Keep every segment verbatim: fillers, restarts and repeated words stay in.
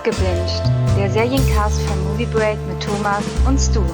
Abgebinged, der Seriencast von Movie Break mit Thomas und Stu.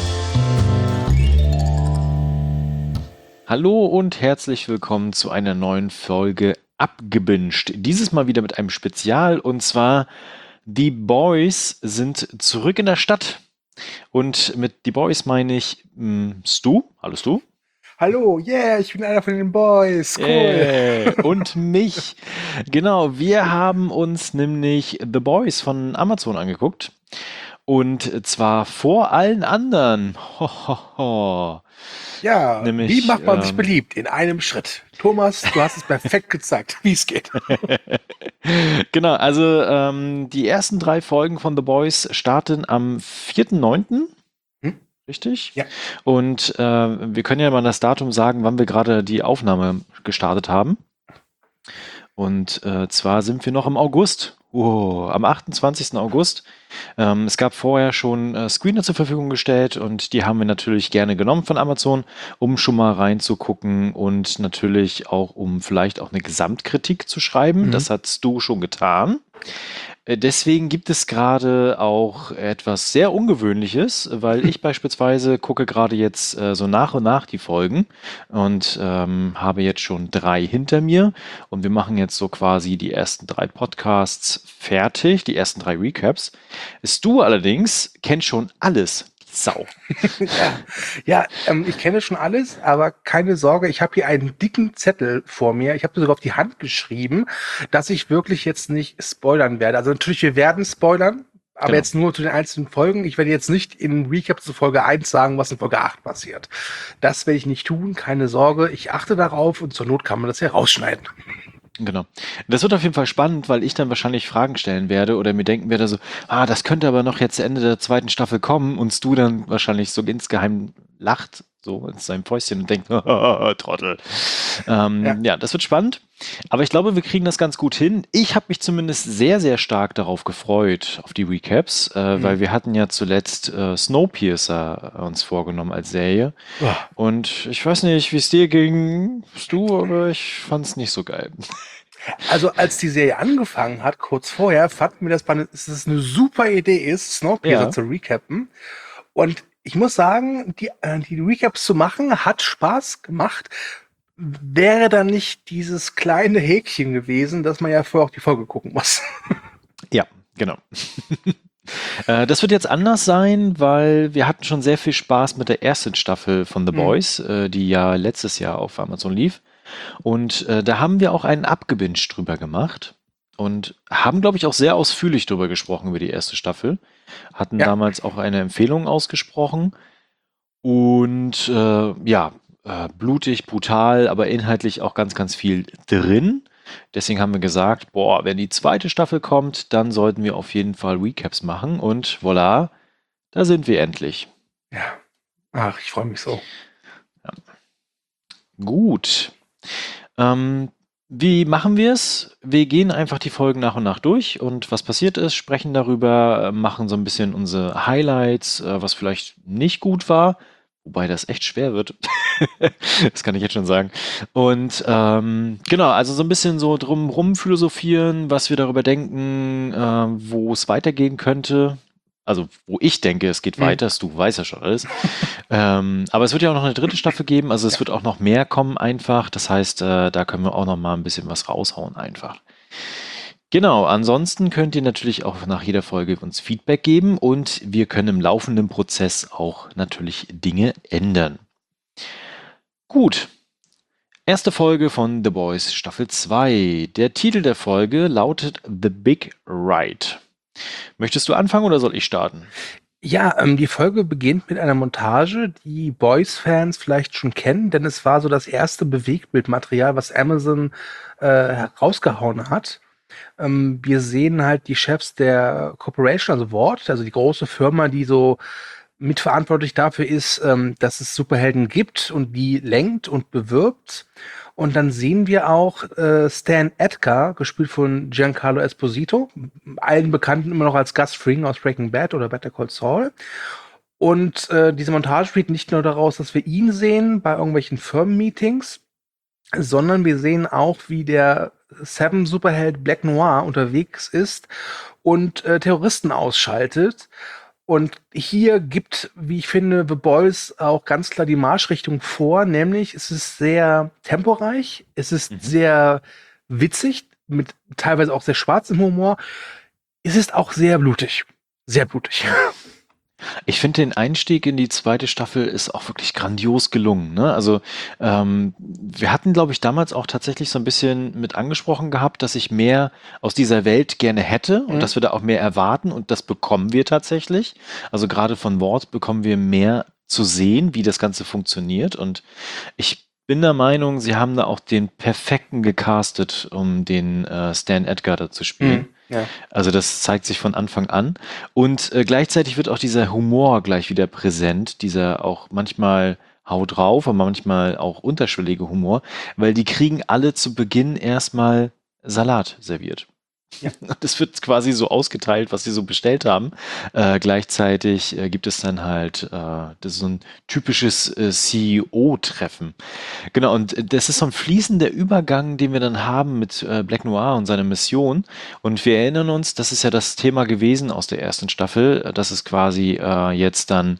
Hallo und herzlich willkommen zu einer neuen Folge Abgebinged. Dieses Mal wieder mit einem Spezial, und zwar die Boys sind zurück in der Stadt. Und mit die Boys meine ich mh, Stu. Hallo Stu. Hallo, yeah, ich bin einer von den Boys. Cool. Äh, und mich. Genau, wir haben uns nämlich The Boys von Amazon angeguckt. Und zwar vor allen anderen. Ho, ho, ho. Ja, Nämlich, wie macht man sich ähm, beliebt? In einem Schritt. Thomas, du hast es perfekt gezeigt, wie es geht. Genau, also ähm, die ersten drei Folgen von The Boys starten am vierten neunten Hm? Richtig? Ja. Und äh, wir können ja mal das Datum sagen, wann wir gerade die Aufnahme gestartet haben. Und äh, zwar sind wir noch im August. Oh, am achtundzwanzigsten August. Ähm, es gab vorher schon äh, Screener zur Verfügung gestellt, und die haben wir natürlich gerne genommen von Amazon, um schon mal reinzugucken und natürlich auch, um vielleicht auch eine Gesamtkritik zu schreiben. Mhm. Das hast du schon getan. Äh, Deswegen gibt es gerade auch etwas sehr Ungewöhnliches, weil ich beispielsweise gucke gerade jetzt äh, so nach und nach die Folgen und ähm, habe jetzt schon drei hinter mir, und wir machen jetzt so quasi die ersten drei Podcasts fertig, die ersten drei Recaps. Stu allerdings kennt schon alles. Sau. Ja, ja ähm, ich kenne schon alles, aber keine Sorge, ich habe hier einen dicken Zettel vor mir. Ich habe sogar auf die Hand geschrieben, dass ich wirklich jetzt nicht spoilern werde. Also natürlich, wir werden spoilern, aber Genau. jetzt nur zu den einzelnen Folgen. Ich werde jetzt nicht in Recap zu Folge eins sagen, was in Folge acht passiert. Das werde ich nicht tun, keine Sorge. Ich achte darauf und zur Not kann man das ja rausschneiden. Genau. Das wird auf jeden Fall spannend, weil ich dann wahrscheinlich Fragen stellen werde oder mir denken werde so, ah, das könnte aber noch jetzt Ende der zweiten Staffel kommen, und du dann wahrscheinlich so insgeheim lacht, so in seinem Fäustchen, und denkt, Trottel. Ähm, Ja. ja, das wird spannend. Aber ich glaube, wir kriegen das ganz gut hin. Ich habe mich zumindest sehr, sehr stark darauf gefreut, auf die Recaps, äh, Mhm. weil wir hatten ja zuletzt äh, Snowpiercer uns vorgenommen als Serie. Oh. Und ich weiß nicht, wie es dir ging, du, aber ich fand es nicht so geil. Also als die Serie angefangen hat, kurz vorher, fanden wir das, dass es eine super Idee ist, Snowpiercer Ja. zu recappen. Und ich muss sagen, die, äh, die Recaps zu machen, hat Spaß gemacht. Wäre dann nicht dieses kleine Häkchen gewesen, dass man ja vorher auch die Folge gucken muss. Ja, genau. Äh, Das wird jetzt anders sein, weil wir hatten schon sehr viel Spaß mit der ersten Staffel von The Mhm. Boys, äh, die ja letztes Jahr auf Amazon lief. Und äh, da haben wir auch einen Abgebinged drüber gemacht und haben, glaube ich, auch sehr ausführlich drüber gesprochen, über die erste Staffel. Hatten Ja. damals auch eine Empfehlung ausgesprochen. Und äh, ja, äh, blutig, brutal, aber inhaltlich auch ganz, ganz viel drin. Deswegen haben wir gesagt, boah, wenn die zweite Staffel kommt, dann sollten wir auf jeden Fall Recaps machen. Und voilà, da sind wir endlich. Ja. Ach, ich freue mich so. Gut. Ähm, wie machen wir es? Wir gehen einfach die Folgen nach und nach durch, und was passiert ist, sprechen darüber, äh, machen so ein bisschen unsere Highlights, äh, was vielleicht nicht gut war, wobei das echt schwer wird. Das kann ich jetzt schon sagen. Und ähm, genau, also so ein bisschen so drumrum philosophieren, was wir darüber denken, äh, wo es weitergehen könnte. Also, wo ich denke, es geht Mhm. weiter, du weißt ja schon alles. Ähm, aber es wird ja auch noch eine dritte Staffel geben, also es Ja. wird auch noch mehr kommen einfach. Das heißt, äh, da können wir auch noch mal ein bisschen was raushauen einfach. Genau, ansonsten könnt ihr natürlich auch nach jeder Folge uns Feedback geben, und wir können im laufenden Prozess auch natürlich Dinge ändern. Gut. Erste Folge von The Boys Staffel zwei. Der Titel der Folge lautet The Big Ride. Möchtest du anfangen oder soll ich starten? Ja, ähm, die Folge beginnt mit einer Montage, die Boys-Fans vielleicht schon kennen, denn es war so das erste Bewegtbildmaterial, was Amazon äh, herausgehauen hat. Ähm, wir sehen halt die Chefs der Corporation, also Vought, also die große Firma, die so mitverantwortlich dafür ist, ähm, dass es Superhelden gibt und die lenkt und bewirbt. Und dann sehen wir auch äh, Stan Edgar, gespielt von Giancarlo Esposito, allen Bekannten immer noch als Gus Fring aus Breaking Bad oder Better Call Saul. Und äh, diese Montage spielt nicht nur daraus, dass wir ihn sehen bei irgendwelchen Firmenmeetings, sondern wir sehen auch, wie der Seven-Superheld Black Noir unterwegs ist und äh, Terroristen ausschaltet. Und hier gibt, wie ich finde, The Boys auch ganz klar die Marschrichtung vor, nämlich es ist sehr temporeich, es ist Mhm. sehr witzig, mit teilweise auch sehr schwarzem Humor. Es ist auch sehr blutig. Sehr blutig. Ich finde, den Einstieg in die zweite Staffel ist auch wirklich grandios gelungen. Ne? Also ähm, wir hatten, glaube ich, damals auch tatsächlich so ein bisschen mit angesprochen gehabt, dass ich mehr aus dieser Welt gerne hätte und Mhm. dass wir da auch mehr erwarten und das bekommen wir tatsächlich. Also gerade von Ward bekommen wir mehr zu sehen, wie das Ganze funktioniert und ich bin der Meinung, sie haben da auch den perfekten gecastet, um den äh, Stan Edgar da zu spielen. Mhm. Ja. Also das zeigt sich von Anfang an. Und äh, gleichzeitig wird auch dieser Humor gleich wieder präsent, dieser auch manchmal haut drauf, aber manchmal auch unterschwellige Humor, weil die kriegen alle zu Beginn erstmal Salat serviert. Ja. Das wird quasi so ausgeteilt, was sie so bestellt haben. Äh, gleichzeitig äh, gibt es dann halt, äh, das ist so ein typisches äh, C E O-Treffen. Genau, und das ist so ein fließender Übergang, den wir dann haben mit äh, Black Noir und seiner Mission. Und wir erinnern uns, das ist ja das Thema gewesen aus der ersten Staffel, äh, dass es quasi äh, jetzt dann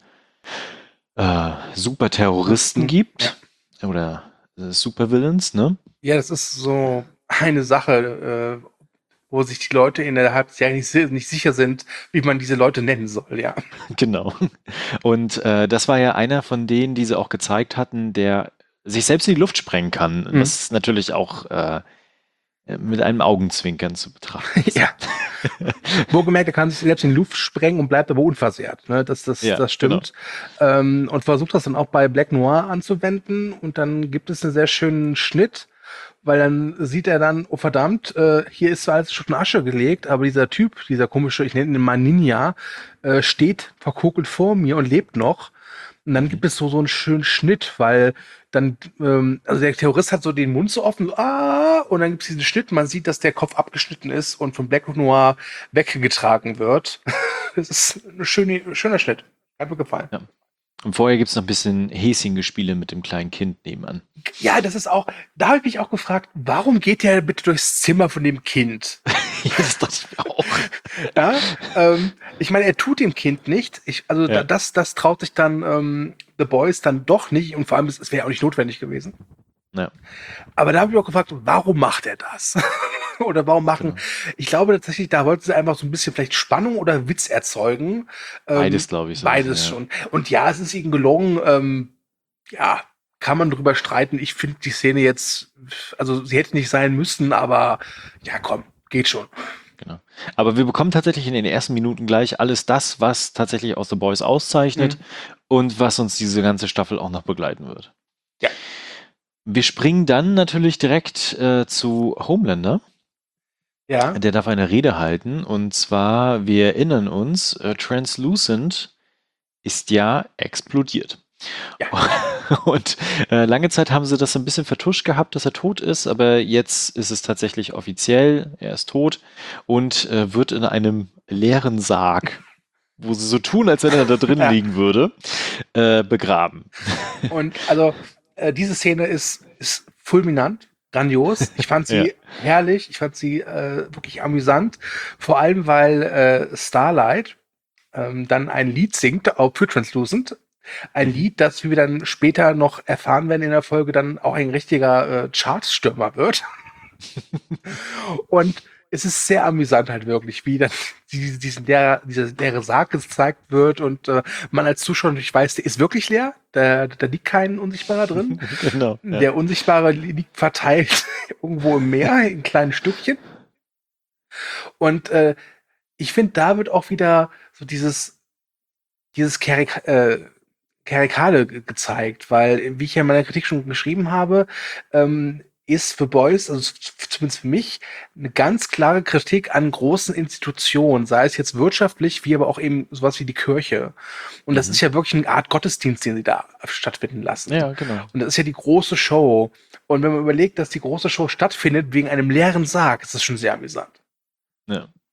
äh, Superterroristen Mhm. gibt oder äh, Supervillains, ne? Ja, das ist so eine Sache, äh, wo sich die Leute innerhalb des Jahres nicht, si- nicht sicher sind, wie man diese Leute nennen soll, ja. Genau. Und äh, das war ja einer von denen, die sie auch gezeigt hatten, der sich selbst in die Luft sprengen kann. Mhm. Was natürlich auch äh, mit einem Augenzwinkern zu betrachten ist. Ja. Wohlgemerkt, er kann sich selbst in die Luft sprengen und bleibt aber unversehrt. Ne? Das, das, Ja, das stimmt. Ähm, und versucht das dann auch bei Black Noir anzuwenden. Und dann gibt es einen sehr schönen Schnitt, weil dann sieht er dann, oh verdammt, äh, hier ist zwar alles schon in Asche gelegt, aber dieser Typ, dieser komische, ich nenne ihn mal Ninja, äh, steht verkokelt vor mir und lebt noch. Und dann gibt es so, so einen schönen Schnitt, weil dann, ähm, also der Terrorist hat so den Mund so offen, so, ah, und dann gibt es diesen Schnitt, man sieht, dass der Kopf abgeschnitten ist und von Black Noir weggetragen wird. Das ist ein schöne, schöner Schnitt. Hat mir gefallen. Ja. Und vorher gibt es noch ein bisschen Häschen-Gespiele mit dem kleinen Kind nebenan. Ja, das ist auch, da habe ich mich auch gefragt, warum geht der bitte durchs Zimmer von dem Kind? Ja, das dachte ich mir auch. Ja, ähm, ich meine, er tut dem Kind nicht. Ich, also Ja. da, das, das traut sich dann ähm, The Boys dann doch nicht und vor allem, es, es wäre auch nicht notwendig gewesen. Ja. Aber da habe ich auch gefragt, warum macht er das? Oder warum machen? Genau. Ich glaube tatsächlich, da wollten sie einfach so ein bisschen vielleicht Spannung oder Witz erzeugen. Ähm, Beides, glaube ich. so. Beides Ja. schon. Und ja, es ist ihnen gelungen. Ähm, ja, kann man drüber streiten. Ich finde die Szene jetzt, also sie hätte nicht sein müssen, aber ja, komm, geht schon. Genau. Aber wir bekommen tatsächlich in den ersten Minuten gleich alles das, was tatsächlich aus The Boys auszeichnet Mhm. und was uns diese ganze Staffel auch noch begleiten wird. Ja. Wir springen dann natürlich direkt äh, zu Homelander. Ja. Der darf eine Rede halten und zwar, wir erinnern uns, äh, Translucent ist ja explodiert. Ja. Und äh, lange Zeit haben sie das ein bisschen vertuscht gehabt, dass er tot ist, aber jetzt ist es tatsächlich offiziell, er ist tot und äh, wird in einem leeren Sarg, wo sie so tun, als wenn er da drin Ja. liegen würde, äh, begraben. Und also äh, diese Szene ist, ist fulminant, grandios. Ich fand sie Ja. herrlich, ich fand sie äh, wirklich amüsant. Vor allem, weil äh, Starlight ähm, dann ein Lied singt, auch für Translucent. Ein Mhm. Lied, das, wie wir dann später noch erfahren werden in der Folge, dann auch ein richtiger äh, Chartstürmer wird. Und es ist sehr amüsant halt wirklich, wie dann diese, diesen leere, dieser leere Sarg gezeigt wird und äh, man als Zuschauer nicht weiß, der ist wirklich leer, da, da liegt kein Unsichtbarer drin. Genau. Ja. Der Unsichtbare liegt verteilt irgendwo im Meer in kleinen Stückchen. Und äh, ich finde, da wird auch wieder so dieses, dieses Karik äh, Karikale ge- gezeigt, weil, wie ich ja in meiner Kritik schon geschrieben habe, ähm, ist für Boys, also z- zumindest für mich, eine ganz klare Kritik an großen Institutionen, sei es jetzt wirtschaftlich, wie aber auch eben sowas wie die Kirche. Und das Mhm. ist ja wirklich eine Art Gottesdienst, den sie da stattfinden lassen. Ja, genau. Und das ist ja die große Show. Und wenn man überlegt, dass die große Show stattfindet wegen einem leeren Sarg, ist das schon sehr amüsant. Ja.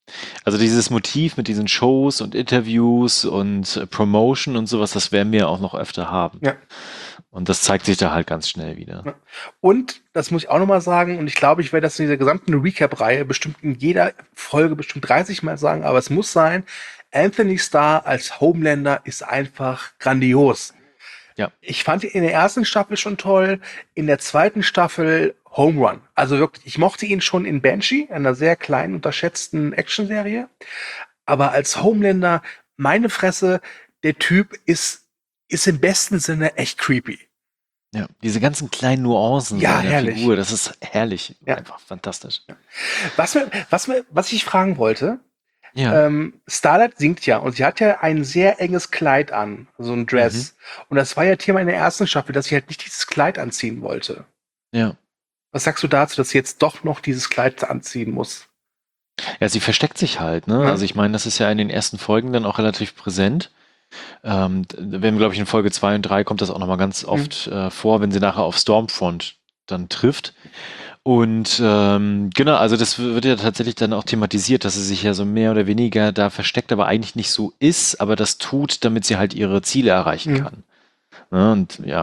Also dieses Motiv mit diesen Shows und Interviews und äh, Promotion und sowas, das werden wir auch noch öfter haben. Ja. Und das zeigt sich da halt ganz schnell wieder. Ja. Und, das muss ich auch nochmal sagen, und ich glaube, ich werde das in dieser gesamten Recap-Reihe bestimmt in jeder Folge bestimmt dreißig Mal sagen, aber es muss sein, Anthony Starr als Homelander ist einfach grandios. Ja. Ich fand ihn in der ersten Staffel schon toll, in der zweiten Staffel Home Run. Also wirklich, ich mochte ihn schon in Banshee, einer sehr kleinen, unterschätzten Actionserie. Aber als Homelander, meine Fresse, der Typ ist, ist im besten Sinne echt creepy. Ja, diese ganzen kleinen Nuancen Ja, seiner herrlich. Figur, das ist herrlich. Ja. Einfach fantastisch. Was, mir, was, mir, was ich fragen wollte, Ja. ähm, Starlight singt ja und sie hat ja ein sehr enges Kleid an, so ein Dress. Und das war ja Thema in der ersten Staffel, dass sie halt nicht dieses Kleid anziehen wollte. Ja. Was sagst du dazu, dass sie jetzt doch noch dieses Kleid anziehen muss? Ja, sie versteckt sich halt, ne? Ja. Also ich meine, das ist ja in den ersten Folgen dann auch relativ präsent. Ähm, da werden wir, glaube ich, in Folge zwei und drei kommt das auch nochmal ganz oft äh, vor, wenn sie nachher auf Stormfront dann trifft. Und ähm, genau, also das wird ja tatsächlich dann auch thematisiert, dass sie sich ja so mehr oder weniger da versteckt, aber eigentlich nicht so ist, aber das tut, damit sie halt ihre Ziele erreichen Mhm. kann. Ne? Und ja,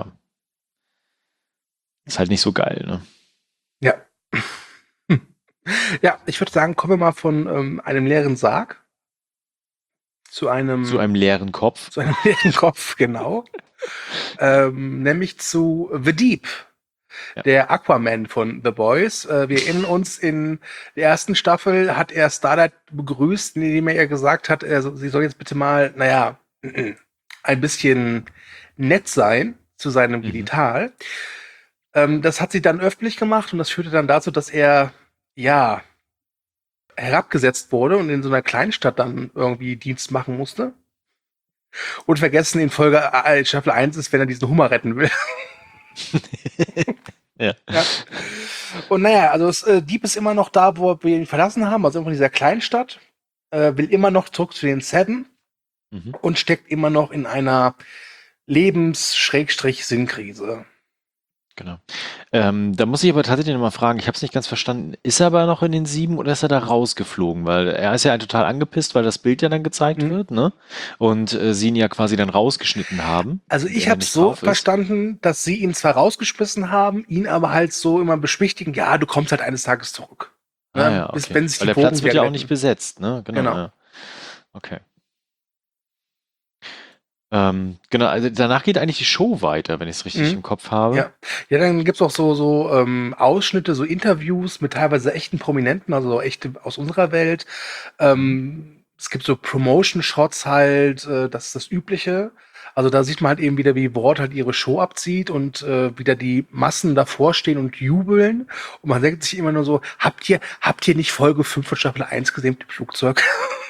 ist halt nicht so geil, ne? Ja. Hm. Ja, ich würde sagen, kommen wir mal von ähm, einem leeren Sarg zu einem, Zu einem leeren Kopf. zu einem leeren Kopf, genau. ähm, nämlich zu The Deep, Ja. der Aquaman von The Boys. Äh, wir erinnern uns, in der ersten Staffel hat er Starlight begrüßt, indem er ihr gesagt hat, er, so- sie soll jetzt bitte mal, naja, ein bisschen nett sein zu seinem Mhm. Genital. Ähm, das hat sie dann öffentlich gemacht und das führte dann dazu, dass er, ja, herabgesetzt wurde und in so einer Kleinstadt dann irgendwie Dienst machen musste. Und vergessen in Folge äh, Staffel eins ist, wenn er diesen Hummer retten will. Ja. Ja. Und naja, also es, äh, Deep ist immer noch da, wo wir ihn verlassen haben, also irgendwo in dieser Kleinstadt, äh, will immer noch zurück zu den Seven Mhm. und steckt immer noch in einer Lebens-Sinnkrise. Genau. Ähm, da muss ich aber tatsächlich nochmal fragen, ich habe es nicht ganz verstanden. Ist er aber noch in den sieben oder ist er da rausgeflogen? Weil er ist ja total angepisst, weil das Bild ja dann gezeigt Mhm. wird, ne? Und äh, sie ihn ja quasi dann rausgeschnitten haben. Also und ich er habe nicht so drauf ist. verstanden, dass sie ihn zwar rausgeschmissen haben, ihn aber halt so immer beschwichtigen, ja, du kommst halt eines Tages zurück. Ne? Ah, ja, Bis okay. wenn sich Weil die der Platz Wogen wird ja wieder auch nicht glätten. besetzt, ne? Genau. Genau. Ja. Okay. Ähm, genau, also danach geht eigentlich die Show weiter, wenn ich es richtig Mhm. im Kopf habe. Ja. Ja, dann gibt's auch so, so ähm, Ausschnitte, so Interviews mit teilweise echten Prominenten, also so echte aus unserer Welt. Ähm, es gibt so Promotion-Shots halt, äh, das ist das Übliche. Also da sieht man halt eben wieder, wie Ward halt ihre Show abzieht und äh, wieder die Massen davor stehen und jubeln. Und man denkt sich immer nur so, habt ihr, habt ihr nicht Folge fünf von Staffel eins gesehen mit dem Flugzeug?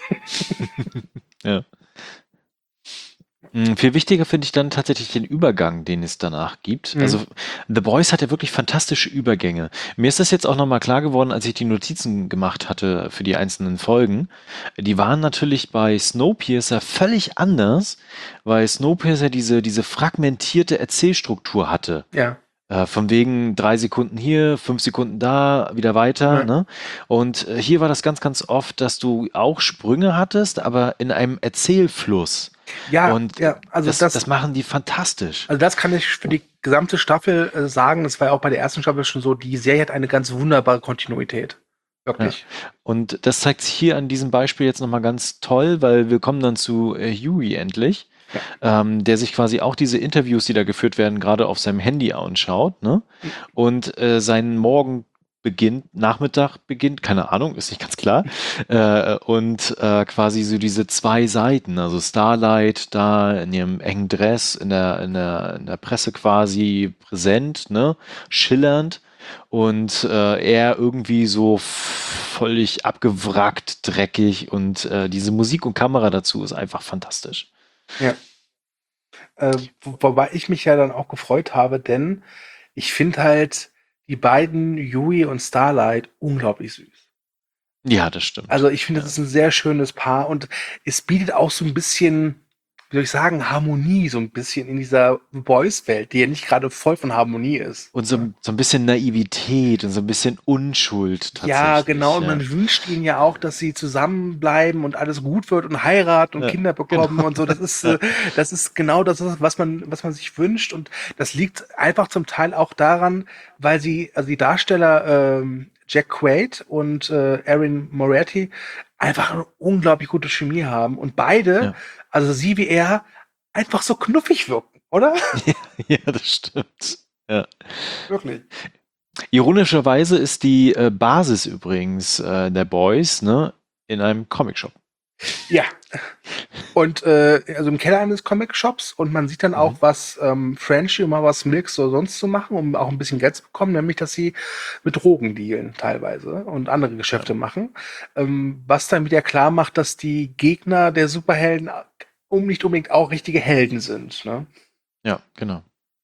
Ja. Mm, Viel wichtiger finde ich dann tatsächlich den Übergang, den es danach gibt. Mhm. Also The Boys hat ja wirklich fantastische Übergänge. Mir ist das jetzt auch nochmal klar geworden, als ich die Notizen gemacht hatte für die einzelnen Folgen. Die waren natürlich bei Snowpiercer völlig anders, weil Snowpiercer diese, diese fragmentierte Erzählstruktur hatte. Ja. Äh, von wegen drei Sekunden hier, fünf Sekunden da, wieder weiter. Ja. Ne? Und äh, hier war das ganz, ganz oft, dass du auch Sprünge hattest, aber in einem Erzählfluss. Ja, Und ja, also das, das, das machen die fantastisch. also das kann ich für die gesamte Staffel äh, sagen. Das war ja auch bei der ersten Staffel schon so. Die Serie hat eine ganz wunderbare Kontinuität. Wirklich. Und das zeigt sich hier an diesem Beispiel jetzt nochmal ganz toll, weil wir kommen dann zu äh, Huey endlich, ähm, der sich quasi auch diese Interviews, die da geführt werden, gerade auf seinem Handy anschaut, ne? Mhm. Und äh, seinen Morgen beginnt, Nachmittag beginnt, keine Ahnung, ist nicht ganz klar. äh, und äh, quasi so diese zwei Seiten, also Starlight da in ihrem engen Dress, in der, in der, in der Presse quasi präsent, ne? Schillernd. Und äh, er irgendwie so völlig abgewrackt, dreckig und äh, diese Musik und Kamera dazu ist einfach fantastisch. Ja. Äh, wo- wobei ich mich ja dann auch gefreut habe, denn ich finde halt die beiden, Yui und Starlight, unglaublich süß. Ja, das stimmt. Also ich finde, Ja. das ist ein sehr schönes Paar und es bietet auch so ein bisschen wie soll ich sagen, Harmonie so ein bisschen in dieser Boys-Welt, die ja nicht gerade voll von Harmonie ist. Und so, so ein bisschen Naivität und so ein bisschen Unschuld Ja, tatsächlich. genau. Und Ja, man wünscht ihnen ja auch, dass sie zusammenbleiben und alles gut wird und heiraten und ja, Kinder bekommen genau. und so. Das ist, Ja, äh, das ist genau das, was man, was man sich wünscht. Und das liegt einfach zum Teil auch daran, weil sie, also die Darsteller ähm, Jack Quaid und äh, Erin Moretti einfach eine unglaublich gute Chemie haben. Und beide, ja. also sie wie er, einfach so knuffig wirken, oder? Ja, das stimmt. Ja. Wirklich. Ironischerweise ist die äh, Basis übrigens äh, der Boys, ne, in einem Comicshop. Ja, und äh, also im Keller eines Comic-Shops und man sieht dann auch, Mhm. was ähm, Frenchie und mal was Milks so sonst zu machen, um auch ein bisschen Geld zu bekommen, nämlich, dass sie mit Drogen dealen teilweise und andere Ja, Geschäfte machen, ähm, was dann wieder klar macht, dass die Gegner der Superhelden um nicht unbedingt auch richtige Helden sind. Ne? ja, genau.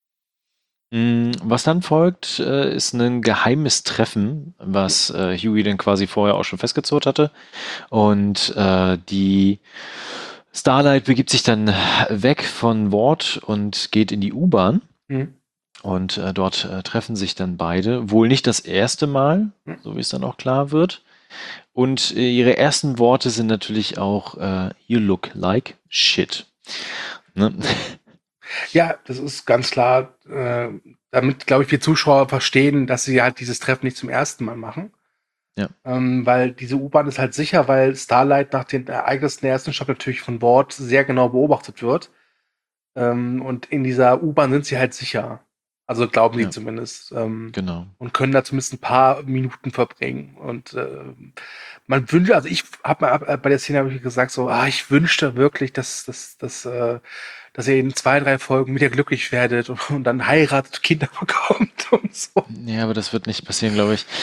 Mm, Was dann folgt, äh, ist ein geheimes Treffen, was äh, Huey dann quasi vorher auch schon festgezurrt hatte. Und äh, die Starlight begibt sich dann weg von Ward und geht in die U-Bahn. Mhm. Und äh, dort äh, treffen sich dann beide. Wohl nicht das erste Mal, Mhm. so wie es dann auch klar wird. Und äh, ihre ersten Worte sind natürlich auch äh, You look like shit. Ne? Ja, das ist ganz klar, äh, damit, glaube ich, wir Zuschauer verstehen, dass sie halt dieses Treffen nicht zum ersten Mal machen. Ja, Ähm, weil diese U-Bahn ist halt sicher, weil Starlight nach den Ereignissen der ersten Staffel natürlich von Bord sehr genau beobachtet wird. Ähm, und in dieser U-Bahn sind sie halt sicher. Also glauben sie ja, zumindest. Ähm, genau. und können da zumindest ein paar Minuten verbringen. Und äh, man wünscht, also ich habe mal bei der Szene hab ich gesagt, so, ah, ich wünschte wirklich, dass, dass, dass, äh, dass ihr in zwei, drei Folgen wieder glücklich werdet und, und dann heiratet, Kinder bekommt und so. Ja, aber das wird nicht passieren, glaube ich.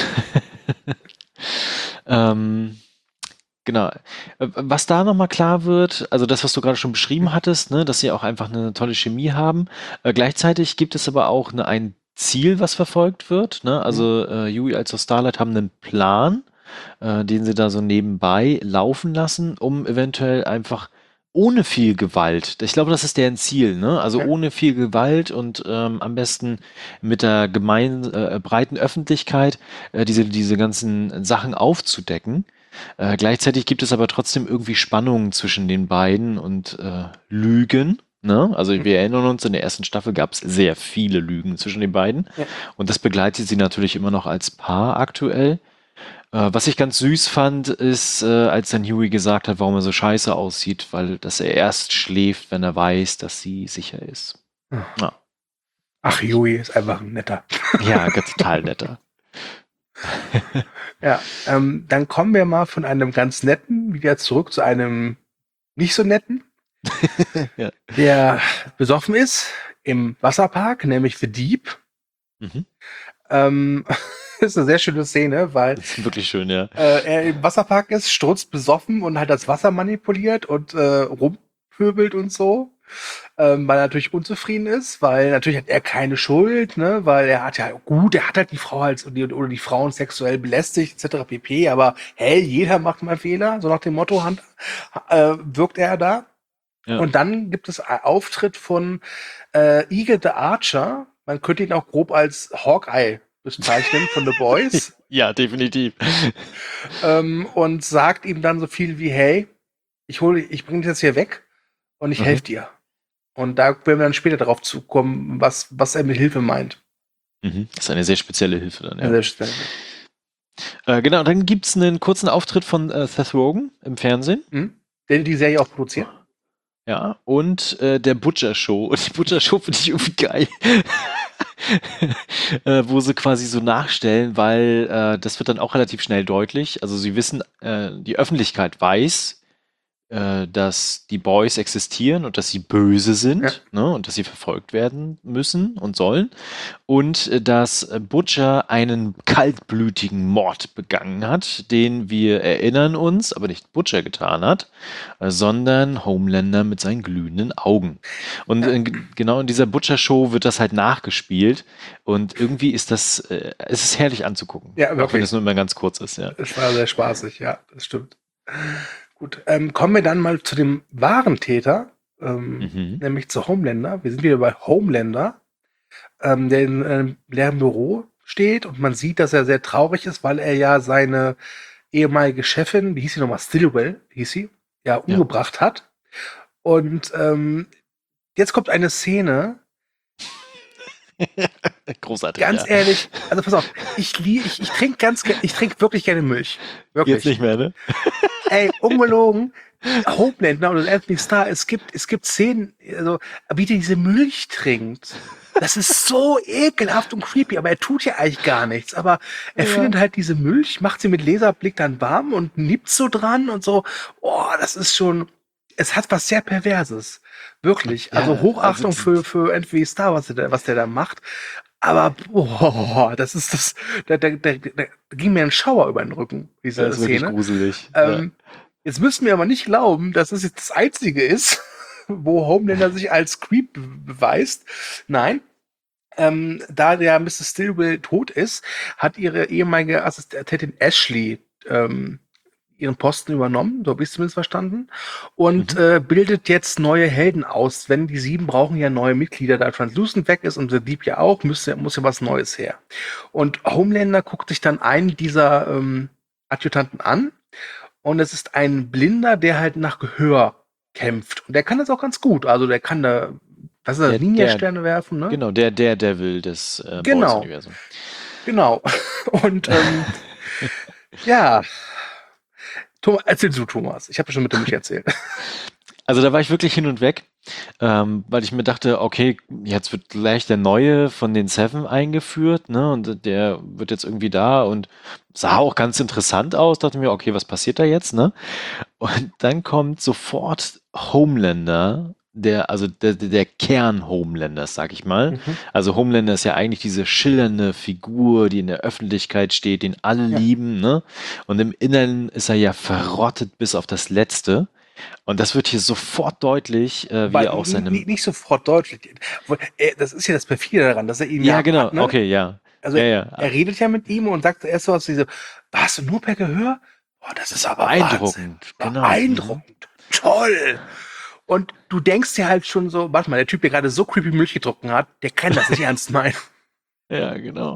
ähm, genau. Äh, Was da nochmal klar wird, also das, was du gerade schon beschrieben hattest, ne, dass sie auch einfach eine tolle Chemie haben. Äh, gleichzeitig gibt es aber auch eine, ein Ziel, was verfolgt wird. Ne? Also äh, Yui als auch Starlight haben einen Plan, äh, den sie da so nebenbei laufen lassen, um eventuell einfach ohne viel Gewalt, ich glaube, das ist deren Ziel, ne? Also Ja. ohne viel Gewalt und ähm, am besten mit der gemein, äh, breiten Öffentlichkeit äh, diese, diese ganzen Sachen aufzudecken. Äh, gleichzeitig gibt es aber trotzdem irgendwie Spannungen zwischen den beiden und äh, Lügen. Ne? Also wir erinnern uns, in der ersten Staffel gab es sehr viele Lügen zwischen den beiden. Ja. Und das begleitet sie natürlich immer noch als Paar aktuell. Äh, was ich ganz süß fand, ist, äh, als dann Huey gesagt hat, warum er so scheiße aussieht, weil dass er erst schläft, wenn er weiß, dass sie sicher ist. Ja, Ach, Yui ist einfach ein netter. ja ganz total netter. Ja, ähm, dann kommen wir mal von einem ganz netten wieder zurück zu einem nicht so netten, Ja. der besoffen ist im Wasserpark, nämlich The Deep. Mhm. Ähm, ist eine sehr schöne Szene, weil Das ist wirklich schön, ja. äh, er im Wasserpark ist, strutzt besoffen und halt das Wasser manipuliert und äh, rumpöbelt und so. Ähm, weil er natürlich unzufrieden ist, weil natürlich hat er keine Schuld, ne, weil er hat ja, gut, er hat halt die Frau halt oder die Frauen sexuell belästigt, et cetera pp. Aber hey, jeder macht mal Fehler, so nach dem Motto Hand, äh, wirkt er da. Ja. Und dann gibt es einen Auftritt von äh, Eagle the Archer. Man könnte ihn auch grob als Hawkeye bezeichnen von The Boys. Ja, definitiv. ähm, und sagt ihm dann so viel wie, hey, ich hole, ich bringe dich jetzt hier weg und ich Mhm. helfe dir. Und da werden wir dann später darauf zukommen, was, was er mit Hilfe meint. Mhm. Das ist eine sehr spezielle Hilfe dann, ja. An der Stelle. Äh, genau, dann gibt es einen kurzen Auftritt von äh, Seth Rogen im Fernsehen. Hm? Der die Serie auch produziert. Ja, und äh, der Butcher Show. Und die Butcher Show finde ich irgendwie geil. äh, wo sie quasi so nachstellen, weil äh, das wird dann auch relativ schnell deutlich. Also sie wissen, äh, die Öffentlichkeit weiß, äh, dass die Boys existieren und dass sie böse sind, Ja. ne, und dass sie verfolgt werden müssen und sollen. Und äh, dass äh, Butcher einen kaltblütigen Mord begangen hat, den wir erinnern uns, aber nicht Butcher getan hat, äh, sondern Homelander mit seinen glühenden Augen. Und Ja. äh, g- genau in dieser Butcher-Show wird das halt nachgespielt. Und irgendwie ist das, äh, es ist herrlich anzugucken. Ja, Auch wenn wirklich. es nur immer ganz kurz ist, ja. Es war sehr spaßig, ja, das stimmt. Gut, ähm, kommen wir dann mal zu dem wahren Täter ähm, Mhm. nämlich zu Homelander. Wir sind wieder bei Homelander, ähm, der in einem leeren Büro steht und man sieht, dass er sehr traurig ist, weil er ja seine ehemalige Chefin, wie hieß sie nochmal, Stillwell, hieß sie, ja, Ja. umgebracht hat. Und ähm, jetzt kommt eine Szene, Großartig, ganz ja. ehrlich, also pass auf, ich, lie- ich, ich trinke ganz, ge- ich trinke wirklich gerne Milch. Wirklich. Jetzt nicht mehr, ne? Ey, ungelogen, Homelander und Anthony Starr, es gibt, es gibt Szenen, also, wie der diese Milch trinkt. Das ist so ekelhaft und creepy, aber er tut ja eigentlich gar nichts. Aber er Ja. findet halt diese Milch, macht sie mit Laserblick dann warm und nippt so dran und so. Oh, das ist schon, es hat was sehr Perverses. Wirklich. Ja, Also Hochachtung also- für, für Anthony Starr, was der, da- was der da macht. Aber, boah, das ist das, da, da, da, da ging mir ein Schauer über den Rücken, diese Das ist wirklich Szene. gruselig. Ähm, Jetzt müssen wir aber nicht glauben, dass es jetzt das Einzige ist, wo Homelander sich als Creep be- beweist. Nein. Ähm, da der Missus Stillwell tot ist, hat ihre ehemalige Assistentin Ashley ähm, ihren Posten übernommen, so habe ich es zumindest verstanden, und Mhm. äh, bildet jetzt neue Helden aus. Wenn die sieben brauchen ja neue Mitglieder, da Translucent weg ist und The Deep ja auch, müsste, muss ja was Neues her. Und Homelander guckt sich dann einen dieser ähm, Adjutanten an und es ist ein Blinder, der halt nach Gehör kämpft. Und der kann das auch ganz gut. Also der kann da, was ist das, Der- Ninja-Sterne werfen, ne? Genau, der Daredevil des äh, Genau. Boys-Universums. Genau. Und ähm, ja. Thomas, erzähl du, Thomas. Ich habe schon mit dem nicht erzählt. Also da war ich wirklich hin und weg, ähm, weil ich mir dachte, okay, jetzt wird gleich der Neue von den Seven eingeführt, ne? Und der wird jetzt irgendwie da und sah auch ganz interessant aus. Dachte mir, okay, was passiert da jetzt, ne? Und dann kommt sofort Homelander, der, also der, der der Kern Homelanders, sag ich mal. Mhm. Also Homelander ist ja eigentlich diese schillernde Figur, die in der Öffentlichkeit steht, den alle Ja. lieben, ne? Und im Inneren ist er ja verrottet bis auf das Letzte. Und das wird hier sofort deutlich, äh, wie Weil er aus n- seinem. n- nicht sofort deutlich. Obwohl, er- Das ist ja das Perfide daran, dass er ihn Ja, ja genau, hat, ne? okay, ja. Also ja, ja. er redet ja mit ihm und sagt erst so was, diese, hast du nur per Gehör? Boah, das ist aber Wahnsinn. Beeindruckend, genau. Beeindruckend. Toll. Und du denkst dir halt schon so, warte mal, der Typ, der gerade so creepy Milch getrunken hat, der kann das nicht ernst meinen. Ja, genau.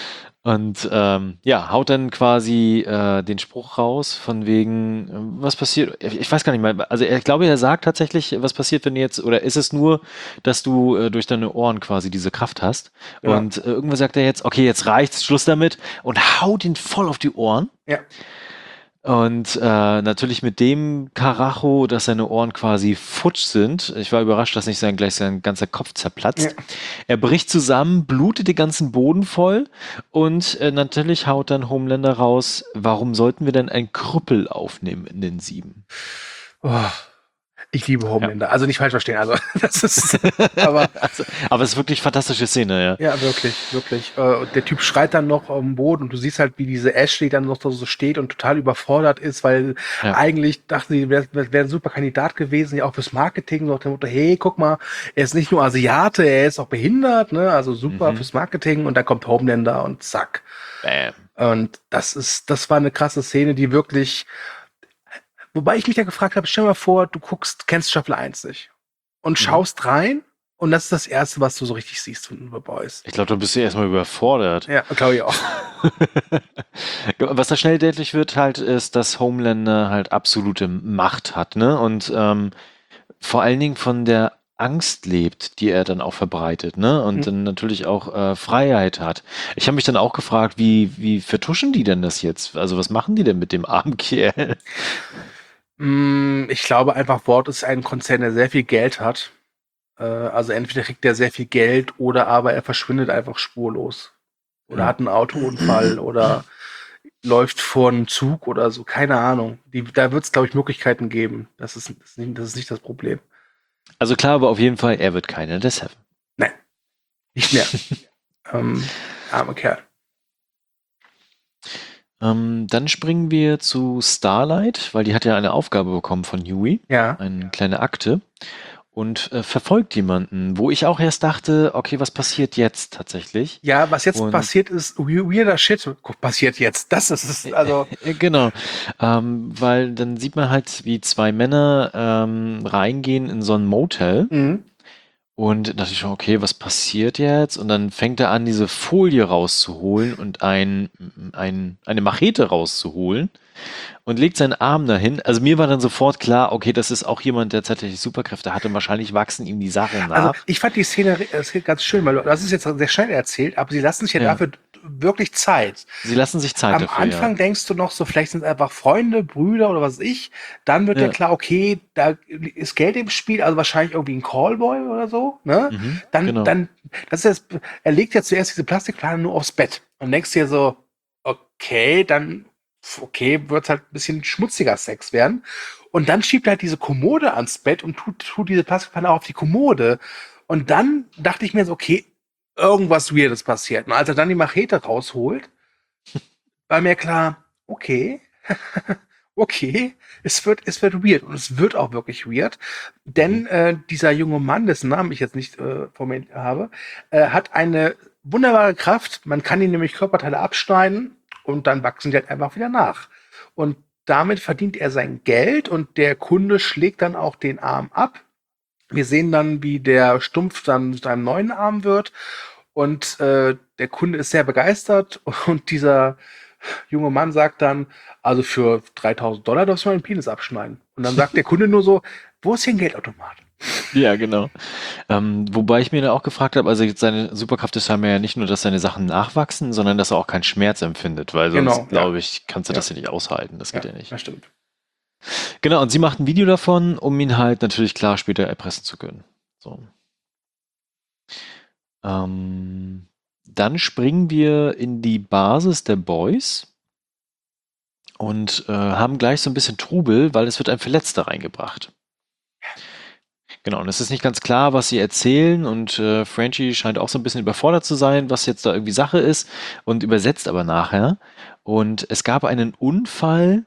Und ähm, ja, haut dann quasi äh, den Spruch raus, von wegen, äh, was passiert, ich ich weiß gar nicht mal, also ich glaube, er sagt tatsächlich, was passiert, wenn du jetzt, oder ist es nur, dass du äh, durch deine Ohren quasi diese Kraft hast? Genau. Und äh, irgendwann sagt er jetzt, okay, jetzt reicht's, Schluss damit, und haut ihn voll auf die Ohren. Ja. Und äh, natürlich mit dem Karacho, dass seine Ohren quasi futsch sind. Ich war überrascht, dass nicht sein, gleich sein ganzer Kopf zerplatzt. Ja. Er bricht zusammen, blutet den ganzen Boden voll und äh, natürlich haut dann Homelander raus, warum sollten wir denn ein Krüppel aufnehmen in den Sieben? Oh, ich liebe Homelander. Also nicht falsch verstehen. Also das ist, aber Also, aber es ist wirklich fantastische Szene, ja. ja, wirklich, wirklich. Äh, und der Typ schreit dann noch am Boden und du siehst halt, wie diese Ashley dann noch so steht und total überfordert ist, weil Ja. eigentlich dachten sie, wäre wär ein super Kandidat gewesen, ja auch fürs Marketing, so nach dem Motto, hey, guck mal, er ist nicht nur Asiate, er ist auch behindert, ne? Also super Mhm. fürs Marketing und dann kommt Homelander und zack. Bam. Und das ist, das war eine krasse Szene, die wirklich, wobei ich mich ja gefragt habe, stell dir mal vor, du guckst, kennst Staffel eins nicht und Mhm. schaust rein und das ist das Erste, was du so richtig siehst von The Boys. Ich glaube, da bist du erstmal überfordert. Ja, glaube ich auch. Was da schnell deutlich wird halt, ist, dass Homelander halt absolute Macht hat, ne? Und ähm, vor allen Dingen von der Angst lebt, die er dann auch verbreitet, ne? Und Mhm. dann natürlich auch äh, Freiheit hat. Ich habe mich dann auch gefragt, wie, wie vertuschen die denn das jetzt? Also was machen die denn mit dem armen Kerl? Mm, Ich glaube einfach, Wort ist ein Konzern, der sehr viel Geld hat. Äh, Also entweder kriegt er sehr viel Geld oder aber er verschwindet einfach spurlos. Oder Ja. hat einen Autounfall oder läuft vor einem Zug oder so, keine Ahnung. Die, da wird es, glaube ich, Möglichkeiten geben. Das ist, das ist nicht, das ist nicht das Problem. Also klar, aber auf jeden Fall, er wird keiner der Seven. Nein, nicht mehr. ähm, armer Kerl. Ähm, dann springen wir zu Starlight, weil die hat ja eine Aufgabe bekommen von Huey, Ja. eine kleine Akte. und äh, verfolgt jemanden, wo ich auch erst dachte, okay, was passiert jetzt tatsächlich? Ja, was jetzt Und passiert ist, weirder Shit passiert jetzt. Das ist es, also. äh, genau, ähm, weil dann sieht man halt, wie zwei Männer ähm, reingehen in so ein Motel. Mhm. Und dachte ich schon, okay, was passiert jetzt? Und dann fängt er an, diese Folie rauszuholen und ein, ein, eine Machete rauszuholen und legt seinen Arm dahin. Also mir war dann sofort klar, okay, das ist auch jemand, der tatsächlich Superkräfte hat und wahrscheinlich wachsen ihm die Sachen Also nach. ich fand die Szene äh, ganz schön, weil das ist jetzt sehr schnell erzählt, aber sie lassen sich ja, Ja. dafür wirklich Zeit. Sie lassen sich Zeit Am dafür, Anfang ja. denkst du noch so, vielleicht sind es einfach Freunde, Brüder oder was weiß ich. Dann wird Ja. ja klar, okay, da ist Geld im Spiel, also wahrscheinlich irgendwie ein Callboy oder so. Ne? Mhm, Dann, genau. dann, das ist jetzt, er legt ja zuerst diese Plastikplane nur aufs Bett und denkst dir so, okay, dann, okay, wird es halt ein bisschen schmutziger Sex werden. Und dann schiebt er halt diese Kommode ans Bett und tut, tut diese Plastikplane auch auf die Kommode. Und dann dachte ich mir so, okay, irgendwas Weirdes passiert. Und als er dann die Machete rausholt, war mir klar, okay, okay, es wird, es wird weird und es wird auch wirklich weird, denn äh, dieser junge Mann, dessen Namen ich jetzt nicht äh, vor mir habe, äh, hat eine wunderbare Kraft. Man kann ihn nämlich Körperteile abschneiden und dann wachsen die halt einfach wieder nach. Und damit verdient er sein Geld und der Kunde schlägt dann auch den Arm ab. Wir sehen dann, wie der Stumpf dann zu einem neuen Arm wird und äh, der Kunde ist sehr begeistert und dieser junge Mann sagt dann, also für dreitausend Dollar darfst du mal den Penis abschneiden. Und dann sagt der Kunde nur so, wo ist hier ein Geldautomat? Ja, genau. Ähm, wobei ich mir dann auch gefragt habe, also jetzt seine Superkraft ist scheinbar ja nicht nur, dass seine Sachen nachwachsen, sondern dass er auch keinen Schmerz empfindet, weil sonst, Genau, ja. glaube ich, kannst du Ja. das ja nicht aushalten. Das geht ja, nicht. Das stimmt. Genau, und sie macht ein Video davon, um ihn halt natürlich klar später erpressen zu können. So. Ähm, dann springen wir in die Basis der Boys und äh, haben gleich so ein bisschen Trubel, weil es wird ein Verletzter reingebracht. Genau, und es ist nicht ganz klar, was sie erzählen und äh, Frenchie scheint auch so ein bisschen überfordert zu sein, was jetzt da irgendwie Sache ist und übersetzt aber nachher. Und es gab einen Unfall,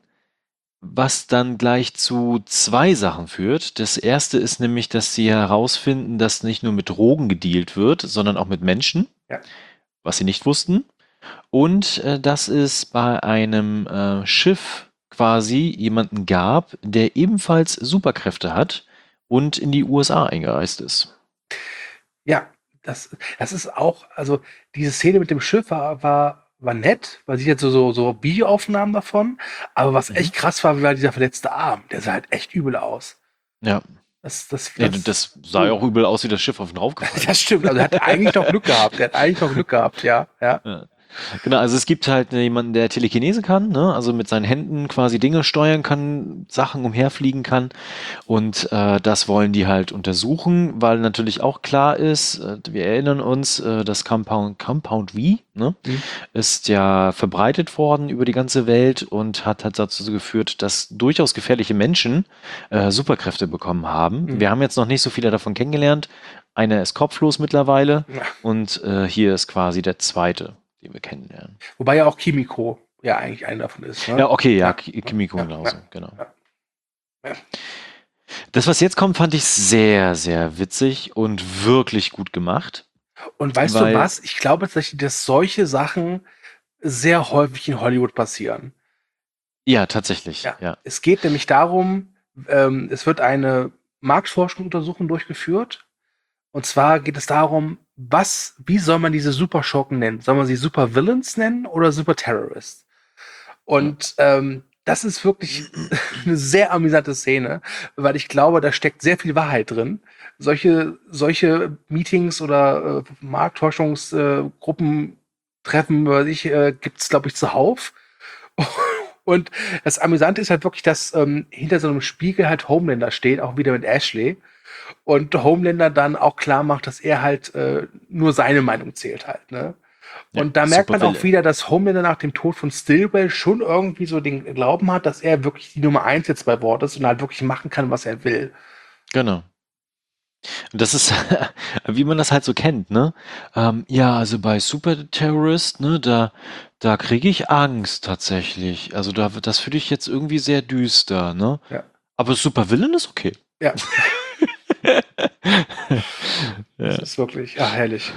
was dann gleich zu zwei Sachen führt. Das erste ist nämlich, dass sie herausfinden, dass nicht nur mit Drogen gedealt wird, sondern auch mit Menschen, Ja. was sie nicht wussten. Und äh, dass es bei einem äh, Schiff quasi jemanden gab, der ebenfalls Superkräfte hat und in die U S A eingereist ist. Ja, das, das ist auch, also diese Szene mit dem Schiff war, war, war nett, weil sie jetzt so, so, so Videoaufnahmen davon, aber was Mhm. echt krass war, war dieser verletzte Arm, der sah halt echt übel aus. Ja, Das, das, ja, das, das sah ja auch übel aus, wie das Schiff auf ihn draufgefallen ist. das stimmt, also er hat eigentlich noch Glück gehabt, er hat eigentlich noch Glück gehabt, ja, ja. Ja. Genau, also es gibt halt jemanden, der Telekinese kann, ne? Also mit seinen Händen quasi Dinge steuern kann, Sachen umherfliegen kann. Und äh, das wollen die halt untersuchen, weil natürlich auch klar ist, äh, wir erinnern uns, äh, das Compound, Compound V, ne? Mhm. Ist ja verbreitet worden über die ganze Welt und hat halt dazu geführt, dass durchaus gefährliche Menschen äh, Superkräfte bekommen haben. Mhm. Wir haben jetzt noch nicht so viele davon kennengelernt. Einer ist kopflos mittlerweile Ja. und äh, hier ist quasi der zweite, den wir kennenlernen. Wobei ja auch Kimiko ja eigentlich einer davon ist. Ne? Ja, okay, ja, Ja. Ki- Kimiko Ja, genauso, ja, genau. ja. Ja. Das, was jetzt kommt, fand ich sehr, sehr witzig und wirklich gut gemacht. Und weißt Weil- du was? Ich glaube tatsächlich, dass solche Sachen sehr häufig in Hollywood passieren. Ja, tatsächlich, Ja. ja. Es geht nämlich darum, ähm, es wird eine Marktforschungsuntersuchung durchgeführt. Und zwar geht es darum, was, wie soll man diese Superschurken nennen? Soll man sie Supervillains nennen oder Superterrorists? Und ähm, das ist wirklich eine sehr amüsante Szene, weil ich glaube, da steckt sehr viel Wahrheit drin. Solche, solche Meetings oder äh, Marktforschungsgruppen, Treffen, weiß ich, äh, gibt es, glaube ich, zuhauf. Und das Amüsante ist halt wirklich, dass ähm, hinter so einem Spiegel halt Homelander steht, auch wieder mit Ashley. Und Homelander dann auch klar macht, dass er halt äh, nur seine Meinung zählt halt, ne? Ja, Und da merkt man auch Superwille. wieder, dass Homelander nach dem Tod von Stillwell schon irgendwie so den Glauben hat, dass er wirklich die Nummer eins jetzt bei Bord ist und halt wirklich machen kann, was er will. Genau. Und das ist, wie man das halt so kennt, ne? Ähm, ja, also bei Super Terrorist, ne, da, da kriege ich Angst tatsächlich. Also da, das finde ich jetzt irgendwie sehr düster, ne? Ja. Aber Super Villain ist okay. Ja. Das ist wirklich, ja, herrlich.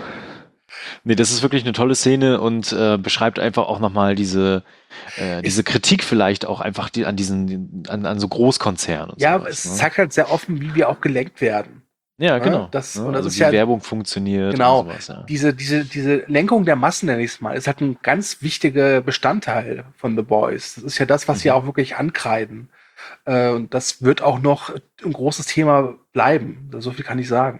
Nee, das ist wirklich eine tolle Szene und äh, beschreibt einfach auch nochmal diese, äh, diese Kritik vielleicht auch einfach die, an diesen, an, an so Großkonzernen und Ja, sowas, es ne? zeigt halt sehr offen, wie wir auch gelenkt werden. Ja, Ne? genau. Das, Ne? und das Also ist wie ja, Werbung funktioniert und genau, sowas, ja. diese, diese, diese Lenkung der Massen, nenne ich es mal, ist halt ein ganz wichtiger Bestandteil von The Boys. Das ist ja das, was sie Mhm. auch wirklich ankreiden. Äh, und das wird auch noch ein großes Thema bleiben. So viel kann ich sagen.